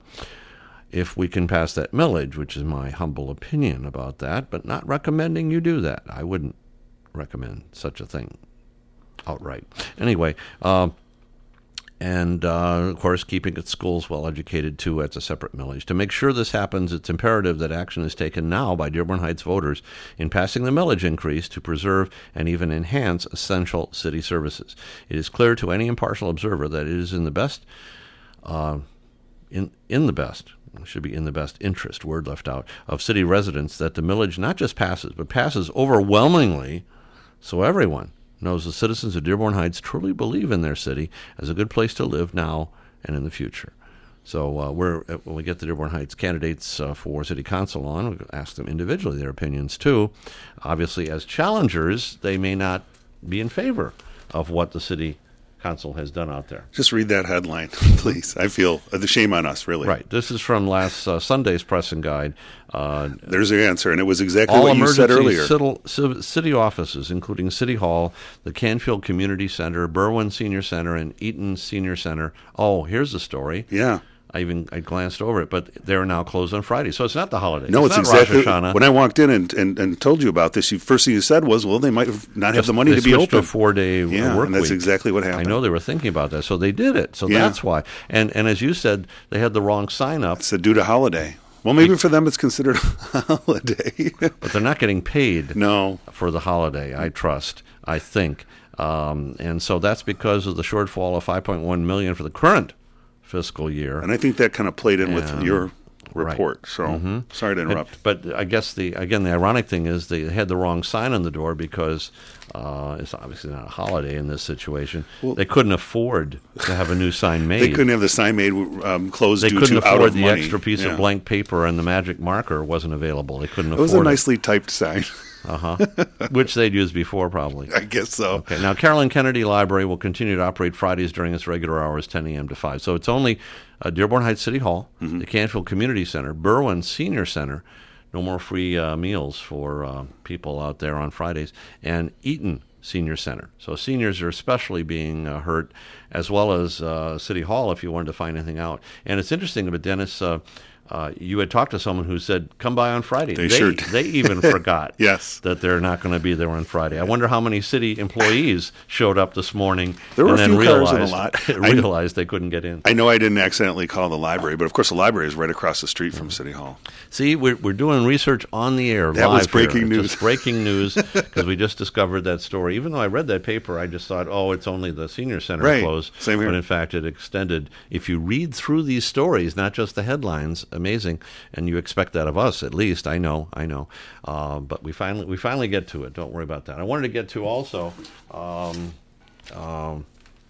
if we can pass that millage, which is my humble opinion about that, but not recommending you do that. I wouldn't recommend such a thing outright. Anyway, uh, and, uh, of course, keeping its schools well-educated, too, as a separate millage. To make sure this happens, it's imperative that action is taken now by Dearborn Heights voters in passing the millage increase to preserve and even enhance essential city services. It is clear to any impartial observer that it is in the best, uh, in in the best, should be in the best interest, word left out, of city residents that the millage not just passes, but passes overwhelmingly, so everyone knows the citizens of Dearborn Heights truly believe in their city as a good place to live now and in the future. So uh, we're when we get the Dearborn Heights candidates uh, for city council on, we'll ask them individually their opinions too. Obviously, as challengers, they may not be in favor of what the city council has done out there. Just read that headline, please. I feel uh, the shame on us, really. Right. This is from last uh, Sunday's Press and Guide. Uh, There's the answer, and it was exactly all what you said emergency earlier. City, city offices, including City Hall, the Canfield Community Center, Berwyn Senior Center, and Eaton Senior Center. Oh, here's the story. Yeah. I even I glanced over it, but they're now closed on Friday. So it's not the holiday. No, it's, it's, not exactly. Rosh Hashanah. When I walked in and, and, and told you about this, you first thing you said was, "Well, they might have not have Just- the money they to be switched open." to a four-day yeah, work and that's week. exactly what happened. I know they were thinking about that, so they did it. So Yeah. that's why. And and as you said, they had the wrong sign up, It's a due to holiday. Well, maybe for them it's considered a holiday. but they're not getting paid No. for the holiday. I trust. I think, um, and so that's because of the shortfall of five point one million dollars for the current fiscal year. And I think that kind of played in with And- your right. report. So sorry to interrupt. But, but I guess the again the ironic thing is they had the wrong sign on the door because uh, it's obviously not a holiday in this situation. They couldn't afford to have a new sign made. They couldn't have the sign made um, closed They due couldn't to out afford of the money. extra piece Yeah. of blank paper, and the magic marker wasn't available. They couldn't It afford was a nicely typed sign. Uh huh. Which they'd used before, probably. I guess so. Okay. Now, Carolyn Kennedy Library will continue to operate Fridays during its regular hours, ten a.m. to five. So it's only uh, Dearborn Heights City Hall, Mm-hmm. the Canfield Community Center, Berwyn Senior Center. No more free uh, meals for uh, people out there on Fridays, and Eaton Senior Center. So seniors are especially being uh, hurt, as well as uh, City Hall if you wanted to find anything out. And it's interesting, but Dennis, uh, uh, you had talked to someone who said, come by on Friday. They sure did. They even forgot Yes. that they're not going to be there on Friday. I wonder how many city employees showed up this morning There were and a then few cars realized, in the lot. I- realized they couldn't get in. I know I didn't accidentally call the library, but of course the library is right across the street from City Hall. See, we're, we're doing research on the air. That live was breaking here. It's news. just breaking news because we just discovered that story. Even though I read that paper, I just thought, oh, it's only the senior center Right. closed. Same here. But in fact, it extended. If you read through these stories, not just the headlines, amazing, and you expect that of us at least. I know, I know. Uh, but we finally we finally get to it. Don't worry about that. I wanted to get to also. Um, um,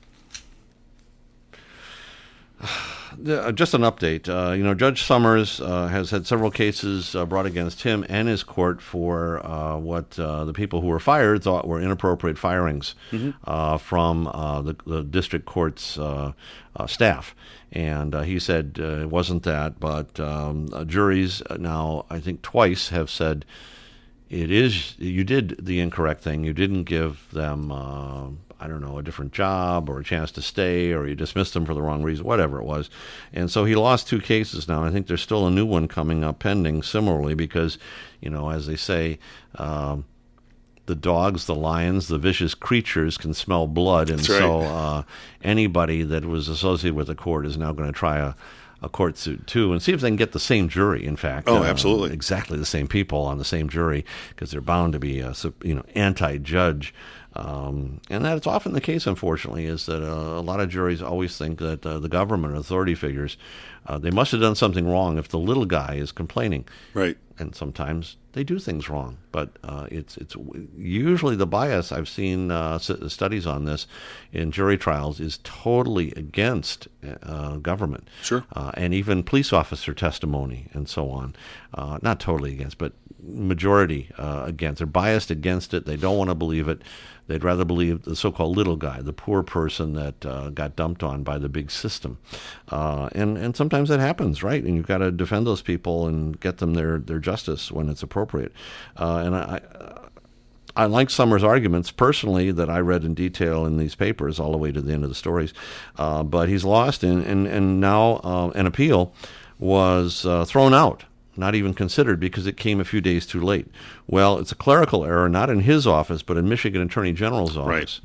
Uh, just an update. Uh, you know, Judge Summers uh, has had several cases uh, brought against him and his court for uh, what uh, the people who were fired thought were inappropriate firings uh, from uh, the, the district court's uh, uh, staff. And uh, he said uh, it wasn't that, but um, uh, juries now, I think twice, have said it is, you did the incorrect thing. You didn't give them, uh, I don't know, a different job or a chance to stay, or you dismissed them for the wrong reason, whatever it was. And so he lost two cases now. I think there's still a new one coming up pending similarly because, you know, as they say, um, the dogs, the lions, the vicious creatures can smell blood. And That's right. so uh, anybody that was associated with the court is now going to try a a court suit too, and see if they can get the same jury. In fact, Oh, uh, absolutely. exactly the same people on the same jury, because they're bound to be a sup- you know anti-judge, um, and that's often the case. Unfortunately, is that uh, a lot of juries always think that uh, the government authority figures uh, they must have done something wrong if the little guy is complaining, Right. and sometimes they do things wrong. But uh, it's it's usually the bias. I've seen uh, s- studies on this in jury trials is totally against uh, government. Sure. Uh, and even police officer testimony and so on. Uh, not totally against, but majority uh, against. They're biased against it. They don't want to believe it. They'd rather believe the so-called little guy, the poor person that uh, got dumped on by the big system. Uh, and, and sometimes that happens, right? And you've got to defend those people and get them their, their justice when it's appropriate. Uh, and I, I like Summers' arguments personally that I read in detail in these papers all the way to the end of the stories. Uh, but he's lost, and, and, and now uh, an appeal was uh, thrown out. Not even considered because it came a few days too late. Well, it's a clerical error, not in his office, but in Michigan Attorney General's office.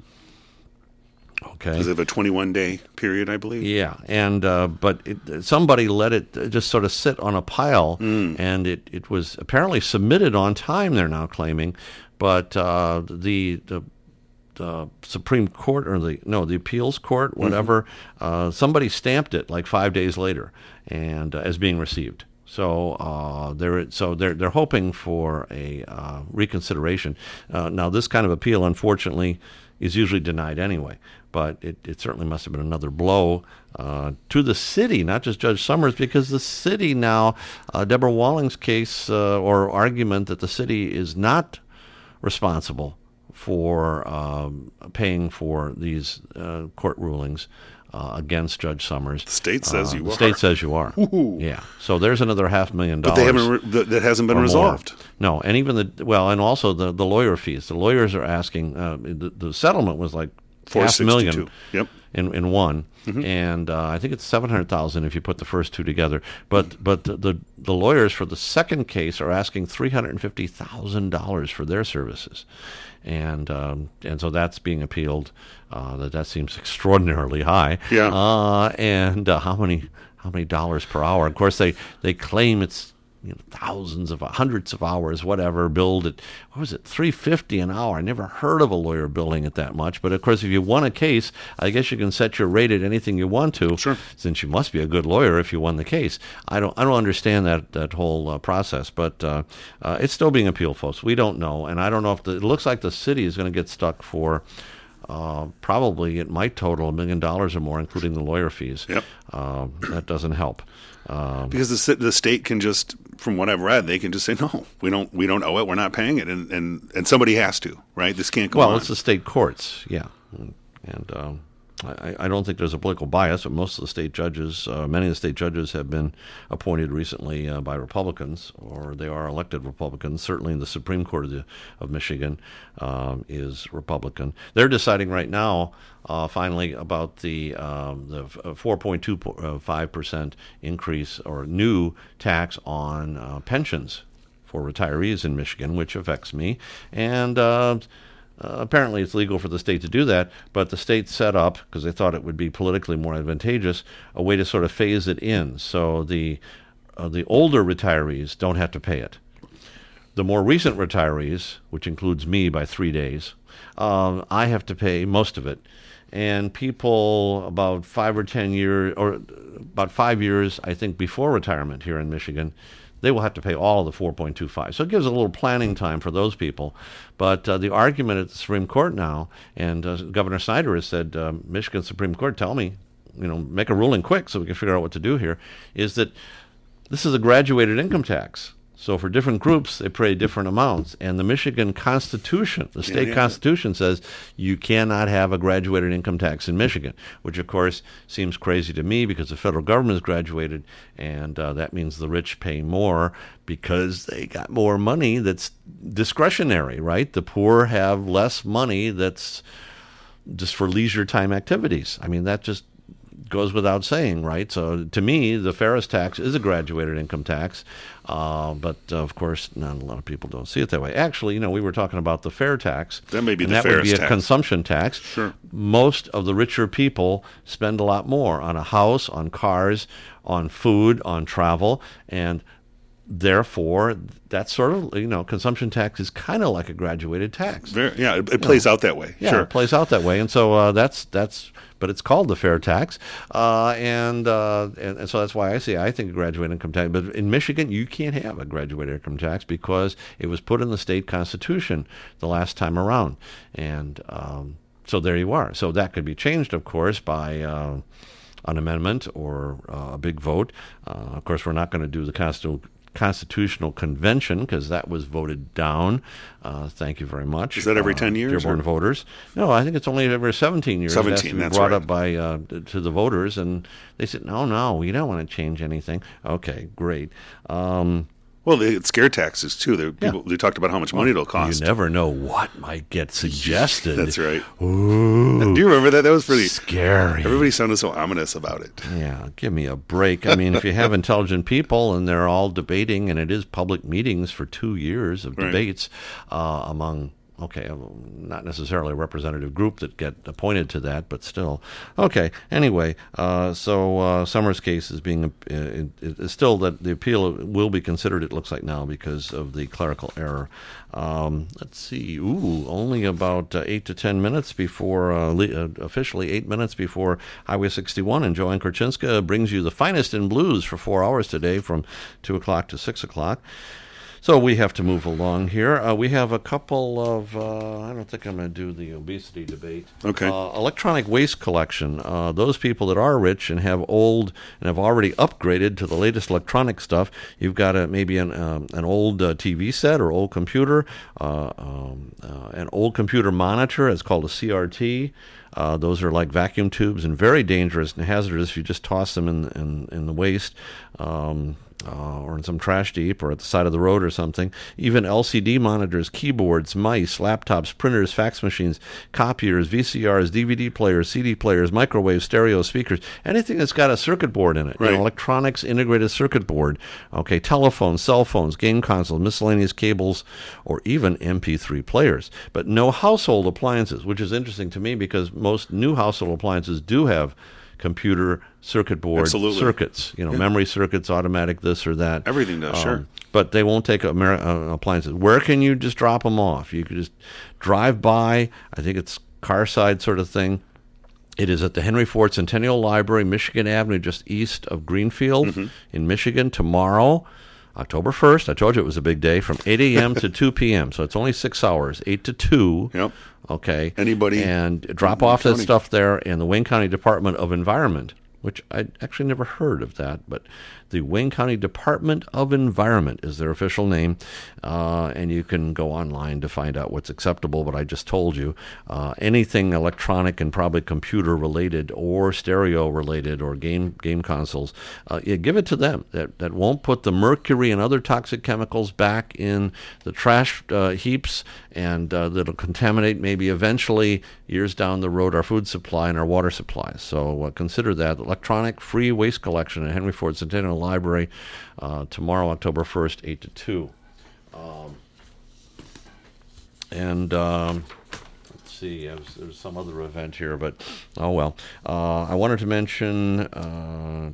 Okay. Because of a twenty-one day period, I believe. Yeah, and uh, but it, somebody let it just sort of sit on a pile, Mm. and it, it was apparently submitted on time. They're now claiming, but uh, the the the Supreme Court or the no the appeals court, whatever, mm-hmm. uh, somebody stamped it like five days later, and uh, as being received. So uh, they're so they're they're hoping for a uh, reconsideration. Uh, now, this kind of appeal, unfortunately, is usually denied anyway. But it, it certainly must have been another blow uh, to the city, not just Judge Summers, because the city now, uh, Deborah Walling's case uh, or argument that the city is not responsible for um, paying for these uh, court rulings uh, against Judge Summers. The state says uh, you the are. state says you are. Ooh. Yeah. So there's another half million But dollars. they haven't. Re- that, that hasn't been or more. resolved. No, and even the well, and also the, the lawyer fees. The lawyers are asking. Uh, the, the settlement was like four half million. sixty-two. Yep. in, in one, mm-hmm. and uh, I think it's seven hundred thousand if you put the first two together. But but the, the the lawyers for the second case are asking three hundred fifty thousand dollars for their services, and um, and so that's being appealed. Uh, that that seems extraordinarily high. Yeah. Uh, and uh, how many how many dollars per hour? Of course, they they claim it's, you know, thousands of hundreds of hours, whatever, billed at, what was it, three hundred fifty dollars an hour. I never heard of a lawyer billing it that much. But of course, if you won a case, I guess you can set your rate at anything you want to. Sure. Since you must be a good lawyer if you won the case. I don't I don't understand that that whole uh, process, but uh, uh, it's still being appealed, folks. We don't know, and I don't know if the, it looks like the city is going to get stuck for. Uh, probably it might total a million dollars or more, including the lawyer fees. Yep. Uh, that doesn't help. Um, because the the state can just, from what I've read, they can just say no, we don't we don't owe it, we're not paying it, and and, and somebody has to, right? This can't go well, on. Well, it's the state courts, yeah, and um, I, I don't think there's a political bias, but most of the state judges, uh, many of the state judges have been appointed recently uh, by Republicans, or they are elected Republicans. Certainly the Supreme Court of, the, of Michigan um, is Republican. They're deciding right now, uh, finally, about the, um, the four point two five percent increase or new tax on uh, pensions for retirees in Michigan, which affects me. And uh, Uh, apparently it's legal for the state to do that, but the state set up, because they thought it would be politically more advantageous, a way to sort of phase it in. So the uh, the older retirees don't have to pay it. The more recent retirees, which includes me by three days, um, I have to pay most of it. And people about five or ten years, or about five years, I think, before retirement here in Michigan, they will have to pay all of the four point two five. So it gives a little planning time for those people. But uh, the argument at the Supreme Court now, and uh, Governor Snyder has said, uh, Michigan Supreme Court, tell me, you know, make a ruling quick so we can figure out what to do here, is that this is a graduated income tax. So for different groups, they pay different amounts. And the Michigan Constitution, the state yeah, yeah. Constitution says you cannot have a graduated income tax in Michigan, which, of course, seems crazy to me because the federal government is graduated, and uh, that means the rich pay more because they got more money that's discretionary, right? The poor have less money that's just for leisure time activities. I mean, that just goes without saying, right? So to me, the Ferris tax is a graduated income tax, uh, but uh, of course, not a lot of people don't see it that way. Actually, you know, we were talking about the fair tax. That may be and the that Ferris would be a tax. consumption tax. Sure. Most of the richer people spend a lot more on a house, on cars, on food, on travel, and therefore, that sort of, you know, consumption tax is kind of like a graduated tax. Very, yeah, it, it plays know. out that way. Yeah, sure. it plays out that way, and so uh, that's that's. But it's called the fair tax, uh, and, uh, and and so that's why I say I think a graduated income tax. But in Michigan, you can't have a graduated income tax because it was put in the state constitution the last time around, and um, so there you are. So that could be changed, of course, by uh, an amendment or uh, a big vote. Uh, of course, we're not going to do the constitutional. Constitutional Convention because that was voted down. Uh, thank you very much. Is that every uh, ten years? Dearborn or? voters. No, I think it's only every seventeen years. seventeen, it has to be that's brought right. up by uh, to the voters, and they said, no, no, we don't want to change anything. Okay, great. Um, Well, the scare taxes too. They, people, they talked about how much money it'll cost. You never know what might get suggested. That's right. Ooh, Do you remember that? That was pretty scary. Everybody sounded so ominous about it. Yeah, give me a break. I mean, if you have intelligent people and they're all debating, and it is public meetings for two years of Right. debates uh, among, okay, not necessarily a representative group that get appointed to that, but still. Okay, anyway, uh, so uh, Summers' case is being, uh, it, it's still that the appeal will be considered, it looks like now, because of the clerical error. Um, let's see, ooh, only about uh, eight to ten minutes before, uh, le- uh, officially eight minutes before Highway sixty-one, and Joanne Korchinska brings you the finest in blues for four hours today from two o'clock to six o'clock. So we have to move along here. Uh, we have a couple of, uh, I don't think I'm going to do the obesity debate. Okay. Uh, electronic waste collection. Uh, those people that are rich and have old and have already upgraded to the latest electronic stuff, you've got a, maybe an, um, an old uh, T V set or old computer, uh, um, uh, an old computer monitor. It's called a C R T. Uh, those are like vacuum tubes and very dangerous and hazardous if you just toss them in in, in the waste. Um, uh, or in some trash heap or at the side of the road or something. Even L C D monitors, keyboards, mice, laptops, printers, fax machines, copiers, V C Rs, D V D players, C D players, microwaves, stereo speakers, anything that's got a circuit board in it, right. an electronics integrated circuit board, okay, telephones, cell phones, game consoles, miscellaneous cables, or even M P three players. But no household appliances, which is interesting to me because most new household appliances do have computer circuit board Absolutely. circuits, you know, Yeah. memory circuits, automatic this or that. Everything does, sure. But they won't take Ameri- uh, appliances. Where can you just drop them off? You could just drive by. I think it's Carside sort of thing. It is at the Henry Ford Centennial Library, Michigan Avenue, just east of Greenfield Mm-hmm. in Michigan tomorrow, October first. I told you it was a big day, from eight a.m. to two p.m. So it's only six hours, eight to two. Yep. Okay. Anybody And drop in off that County. stuff there in the Wayne County Department of Environment, which I actually never heard of that, but the Wayne County Department of Environment is their official name, uh, and you can go online to find out what's acceptable, but I just told you. Uh, anything electronic and probably computer-related or stereo-related or game game consoles, uh, yeah, give it to them. That, that won't put the mercury and other toxic chemicals back in the trash uh, heaps, and uh, that'll contaminate maybe eventually, years down the road, our food supply and our water supply. So uh, consider that. Electronic free waste collection at Henry Ford Centennial Library uh, tomorrow, October first, eight to two. Um, and um, let's see, was, there's some other event here, but oh well. Uh, I wanted to mention, uh,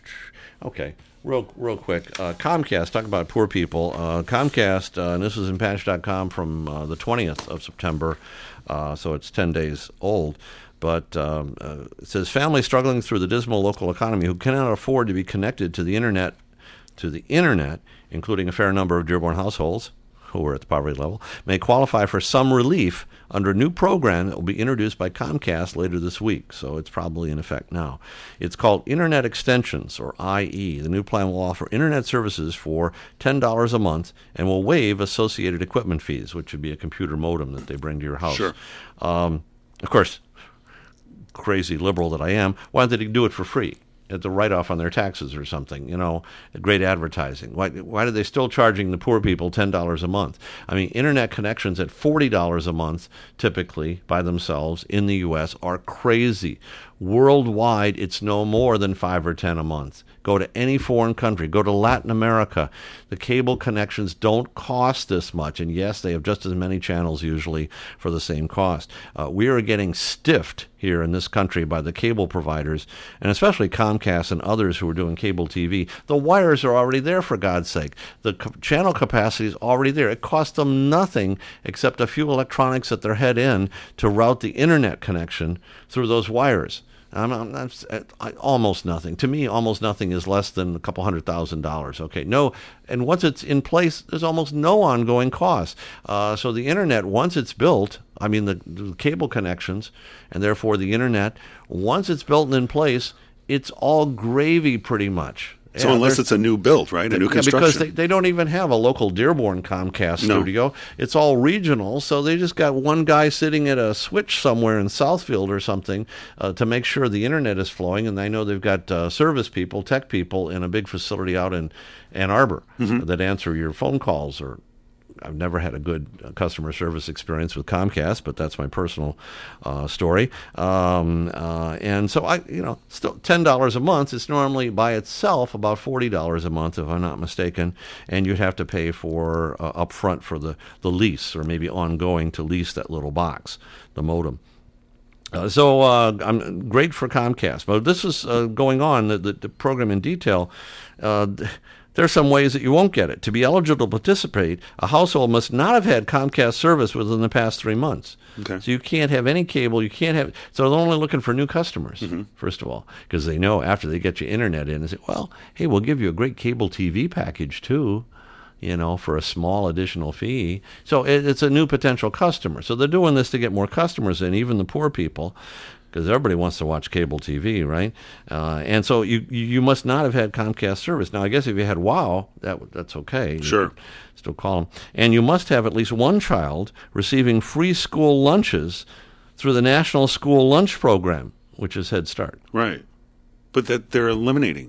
okay, real real quick, uh, Comcast, talk about poor people. Uh, Comcast, uh, and this is in patch dot com from uh, the twentieth of September, uh, so it's ten days old. But um, uh, it says families struggling through the dismal local economy who cannot afford to be connected to the internet, to the internet, including a fair number of Dearborn households who are at the poverty level, may qualify for some relief under a new program that will be introduced by Comcast later this week. So it's probably in effect now. It's called Internet Extensions, or I E. The new plan will offer internet services for ten dollars a month and will waive associated equipment fees, which would be a computer modem that they bring to your house. Sure. Um, of course, crazy liberal that I am, why don't they do it for free? At the write-off on their taxes or something, you know, great advertising. Why why are they still charging the poor people ten dollars a month? I mean, internet connections at forty dollars a month, typically, by themselves, in the U S, are crazy. Worldwide, it's no more than five or ten a month. Go to any foreign country. Go to Latin America. The cable connections don't cost this much. And yes, they have just as many channels usually for the same cost. Uh, we are getting stiffed here in this country by the cable providers, and especially Comcast and others who are doing cable T V. The wires are already there, for God's sake. The co- channel capacity is already there. It costs them nothing except a few electronics at their head end to route the internet connection through those wires. I'm, I'm, that's I, almost nothing. To me, almost nothing is less than a couple hundred thousand dollars. Okay, no, and once it's in place, there's almost no ongoing cost. Uh, so the internet, once it's built, I mean the, the cable connections, and therefore the internet, once it's built and in place, it's all gravy pretty much. So Yeah, unless there's- it's a new build, right? A new yeah, construction. because they, they don't even have a local Dearborn Comcast No. studio. It's all regional, so they just got one guy sitting at a switch somewhere in Southfield or something uh, to make sure the internet is flowing. And I know they've got uh, service people, tech people in a big facility out in Ann Arbor Mm-hmm. that answer your phone calls. Or I've never had a good uh, customer service experience with Comcast, but that's my personal uh, story. Um, uh, and so I, you know, still ten dollars a month. It's normally by itself about forty dollars a month, if I'm not mistaken. And you'd have to pay for uh, upfront for the, the lease, or maybe ongoing to lease that little box, the modem. Uh, so uh, I'm great for Comcast, but this is uh, going on, the, the, the program in detail. Uh, There are some ways that you won't get it. To be eligible to participate, a household must not have had Comcast service within the past three months. Okay. So you can't have any cable. You can't have. So they're only looking for new customers, Mm-hmm. first of all, because they know after they get your internet in, they say, well, hey, we'll give you a great cable T V package too, you know, for a small additional fee. So it, it's a new potential customer. So they're doing this to get more customers in, even the poor people, because everybody wants to watch cable T V, right? Uh, and so you you must not have had Comcast service. Now, I guess if you had WOW, that that's okay. You Sure. could still call them. And you must have at least one child receiving free school lunches through the National School Lunch Program, which is Head Start. Right. But that they're eliminating.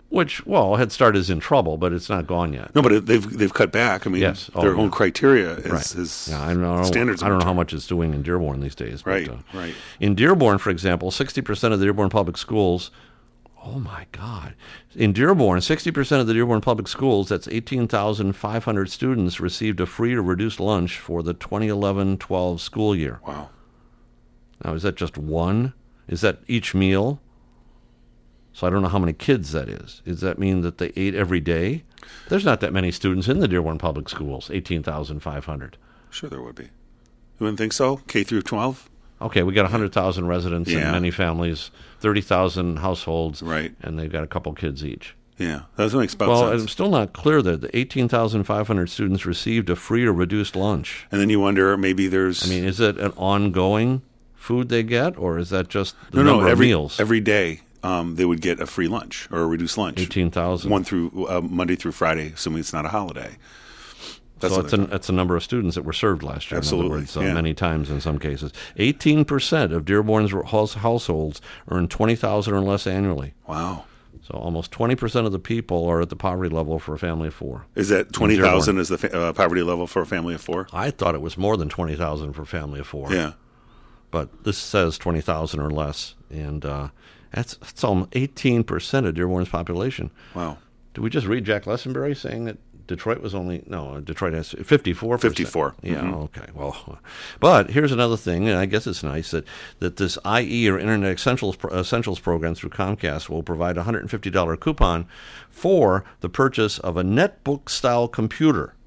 Which, well, Head Start is in trouble, but it's not gone yet. No, but it, they've they've cut back. I mean, Yes. Oh, their yeah. own criteria is, Right. is Yeah, I don't know. standards. I don't know how material. much it's doing in Dearborn these days. but, Right, uh, right. In Dearborn, for example, sixty percent of the Dearborn public schools. Oh my God! In Dearborn, sixty percent of the Dearborn public schools, that's eighteen thousand five hundred students, received a free or reduced lunch for the twenty eleven twelve school year. Wow. Now, is that just one? Is that each meal? So I don't know how many kids that is. Does that mean that they ate every day? There's not that many students in the Dearborn public schools, eighteen thousand five hundred. Sure, there would be. You wouldn't think so? K through twelve? Okay, we got one hundred thousand residents Yeah. and many families, thirty thousand households, Right. and they've got a couple kids each. Yeah, that makes about Well, sense. I'm still not clear that the eighteen thousand five hundred students received a free or reduced lunch. And then you wonder, maybe there's I mean, is it an ongoing food they get, or is that just the no, number no. of Every meals? every day, um, they would get a free lunch or a reduced lunch. eighteen thousand. One through uh, Monday through Friday, assuming it's not a holiday. That's So what it's they're an, that's a number of students that were served last year. Absolutely, In other words, uh, yeah. many times in some cases. eighteen percent of Dearborn's house- households earn twenty thousand dollars or less annually. doing. Wow. So almost twenty percent of the people are at the poverty level for a family of four. Is that twenty thousand is the fa- uh, poverty level for a family of four? I thought it was more than twenty thousand for a family of four. Yeah. But this says twenty thousand or less. And uh, that's, that's almost eighteen percent of Dearborn's population. Wow. Did we just read Jack Lessenberry saying that Detroit was only, no, Detroit has fifty-four percent. fifty-four. Yeah, Mhm. okay. Well, but here's another thing, and I guess it's nice that, that this I E or Internet Essentials, Essentials program through Comcast will provide a one hundred fifty dollars coupon for the purchase of a netbook-style computer.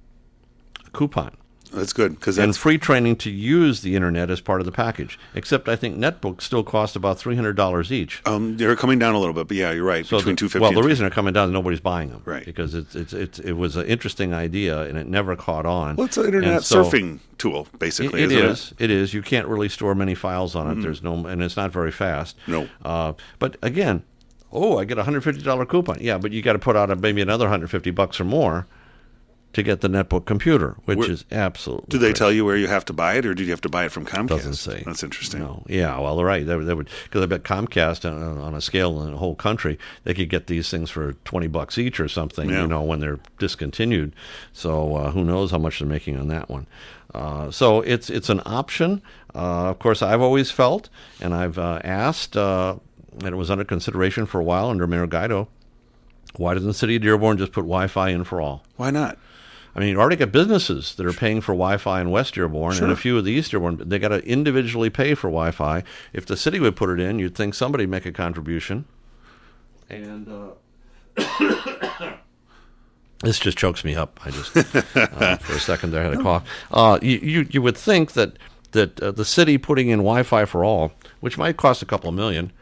A coupon. That's good because And that's free training to use the Internet as part of the package. Except I think netbooks still cost about three hundred dollars each. um, they're coming down a little bit, but yeah, you're right. So between the- two fifty. well, the reason they're coming down is nobody's buying them, Right. Because it's it's, it's it was an interesting idea and it never caught on. well, it's an internet And so surfing tool, basically. It, it isn't is. It is. You can't really store many files on it. There's no, and it's not very fast. No. Uh, but again, oh, I get a one hundred fifty dollars coupon. Yeah, but you got to put out a, maybe another one hundred fifty bucks or more to get the netbook computer, which Where- is absolutely. Do they crazy. tell you where you have to buy it, or do you have to buy it from Comcast? Doesn't say. That's interesting. No. Yeah, well, they're right. They, would- they would, because I bet Comcast on, on a scale in the whole country, they could get these things for twenty bucks each or something, Yeah. you know, when they're discontinued. So uh, who knows how much they're making on that one. Uh, so it's it's an option. Uh, of course, I've always felt, and I've uh, asked, uh, and it was under consideration for a while under Mayor Guido, why doesn't the city of Dearborn just put Wi-Fi in for all? Why not? I mean, you already got businesses that are paying for Wi-Fi in West Dearborn, Sure. and a few of the East Dearborn. They got to individually pay for Wi-Fi. If the city would put it in, you'd think somebody'd make a contribution. And uh, this just chokes me up. I just uh, for a second there I had a cough. Uh, you, you you would think that that uh, the city putting in Wi-Fi for all, which might cost a couple of million.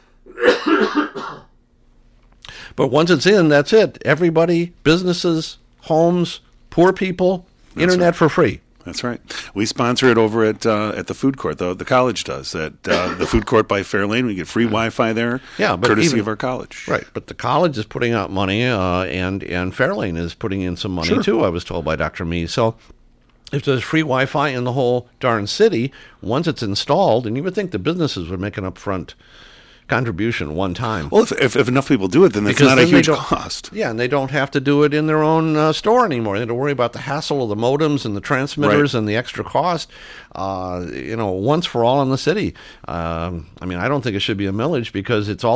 But once it's in, that's it. Everybody, businesses, homes, poor people, internet for free. That's right. We sponsor it over at uh, at the food court, though. The college does. At uh, the food court by Fairlane, we get free Wi-Fi there, Yeah, but courtesy even- of our college. Right, but the college is putting out money, uh, and and Fairlane is putting in some money Sure. too. I was told by Doctor Mee. So if there's free Wi-Fi in the whole darn city, once it's installed, and you would think the businesses would make an upfront contribution one time. Well, if, if, if enough people do it, then it's Because not a then they huge don't- cost. Yeah, and they don't have to do it in their own uh, store anymore. They don't have to worry about the hassle of the modems and the transmitters Right. and the extra cost. Uh, you know, once for all in the city. Um, I mean, I don't think it should be a millage because it's all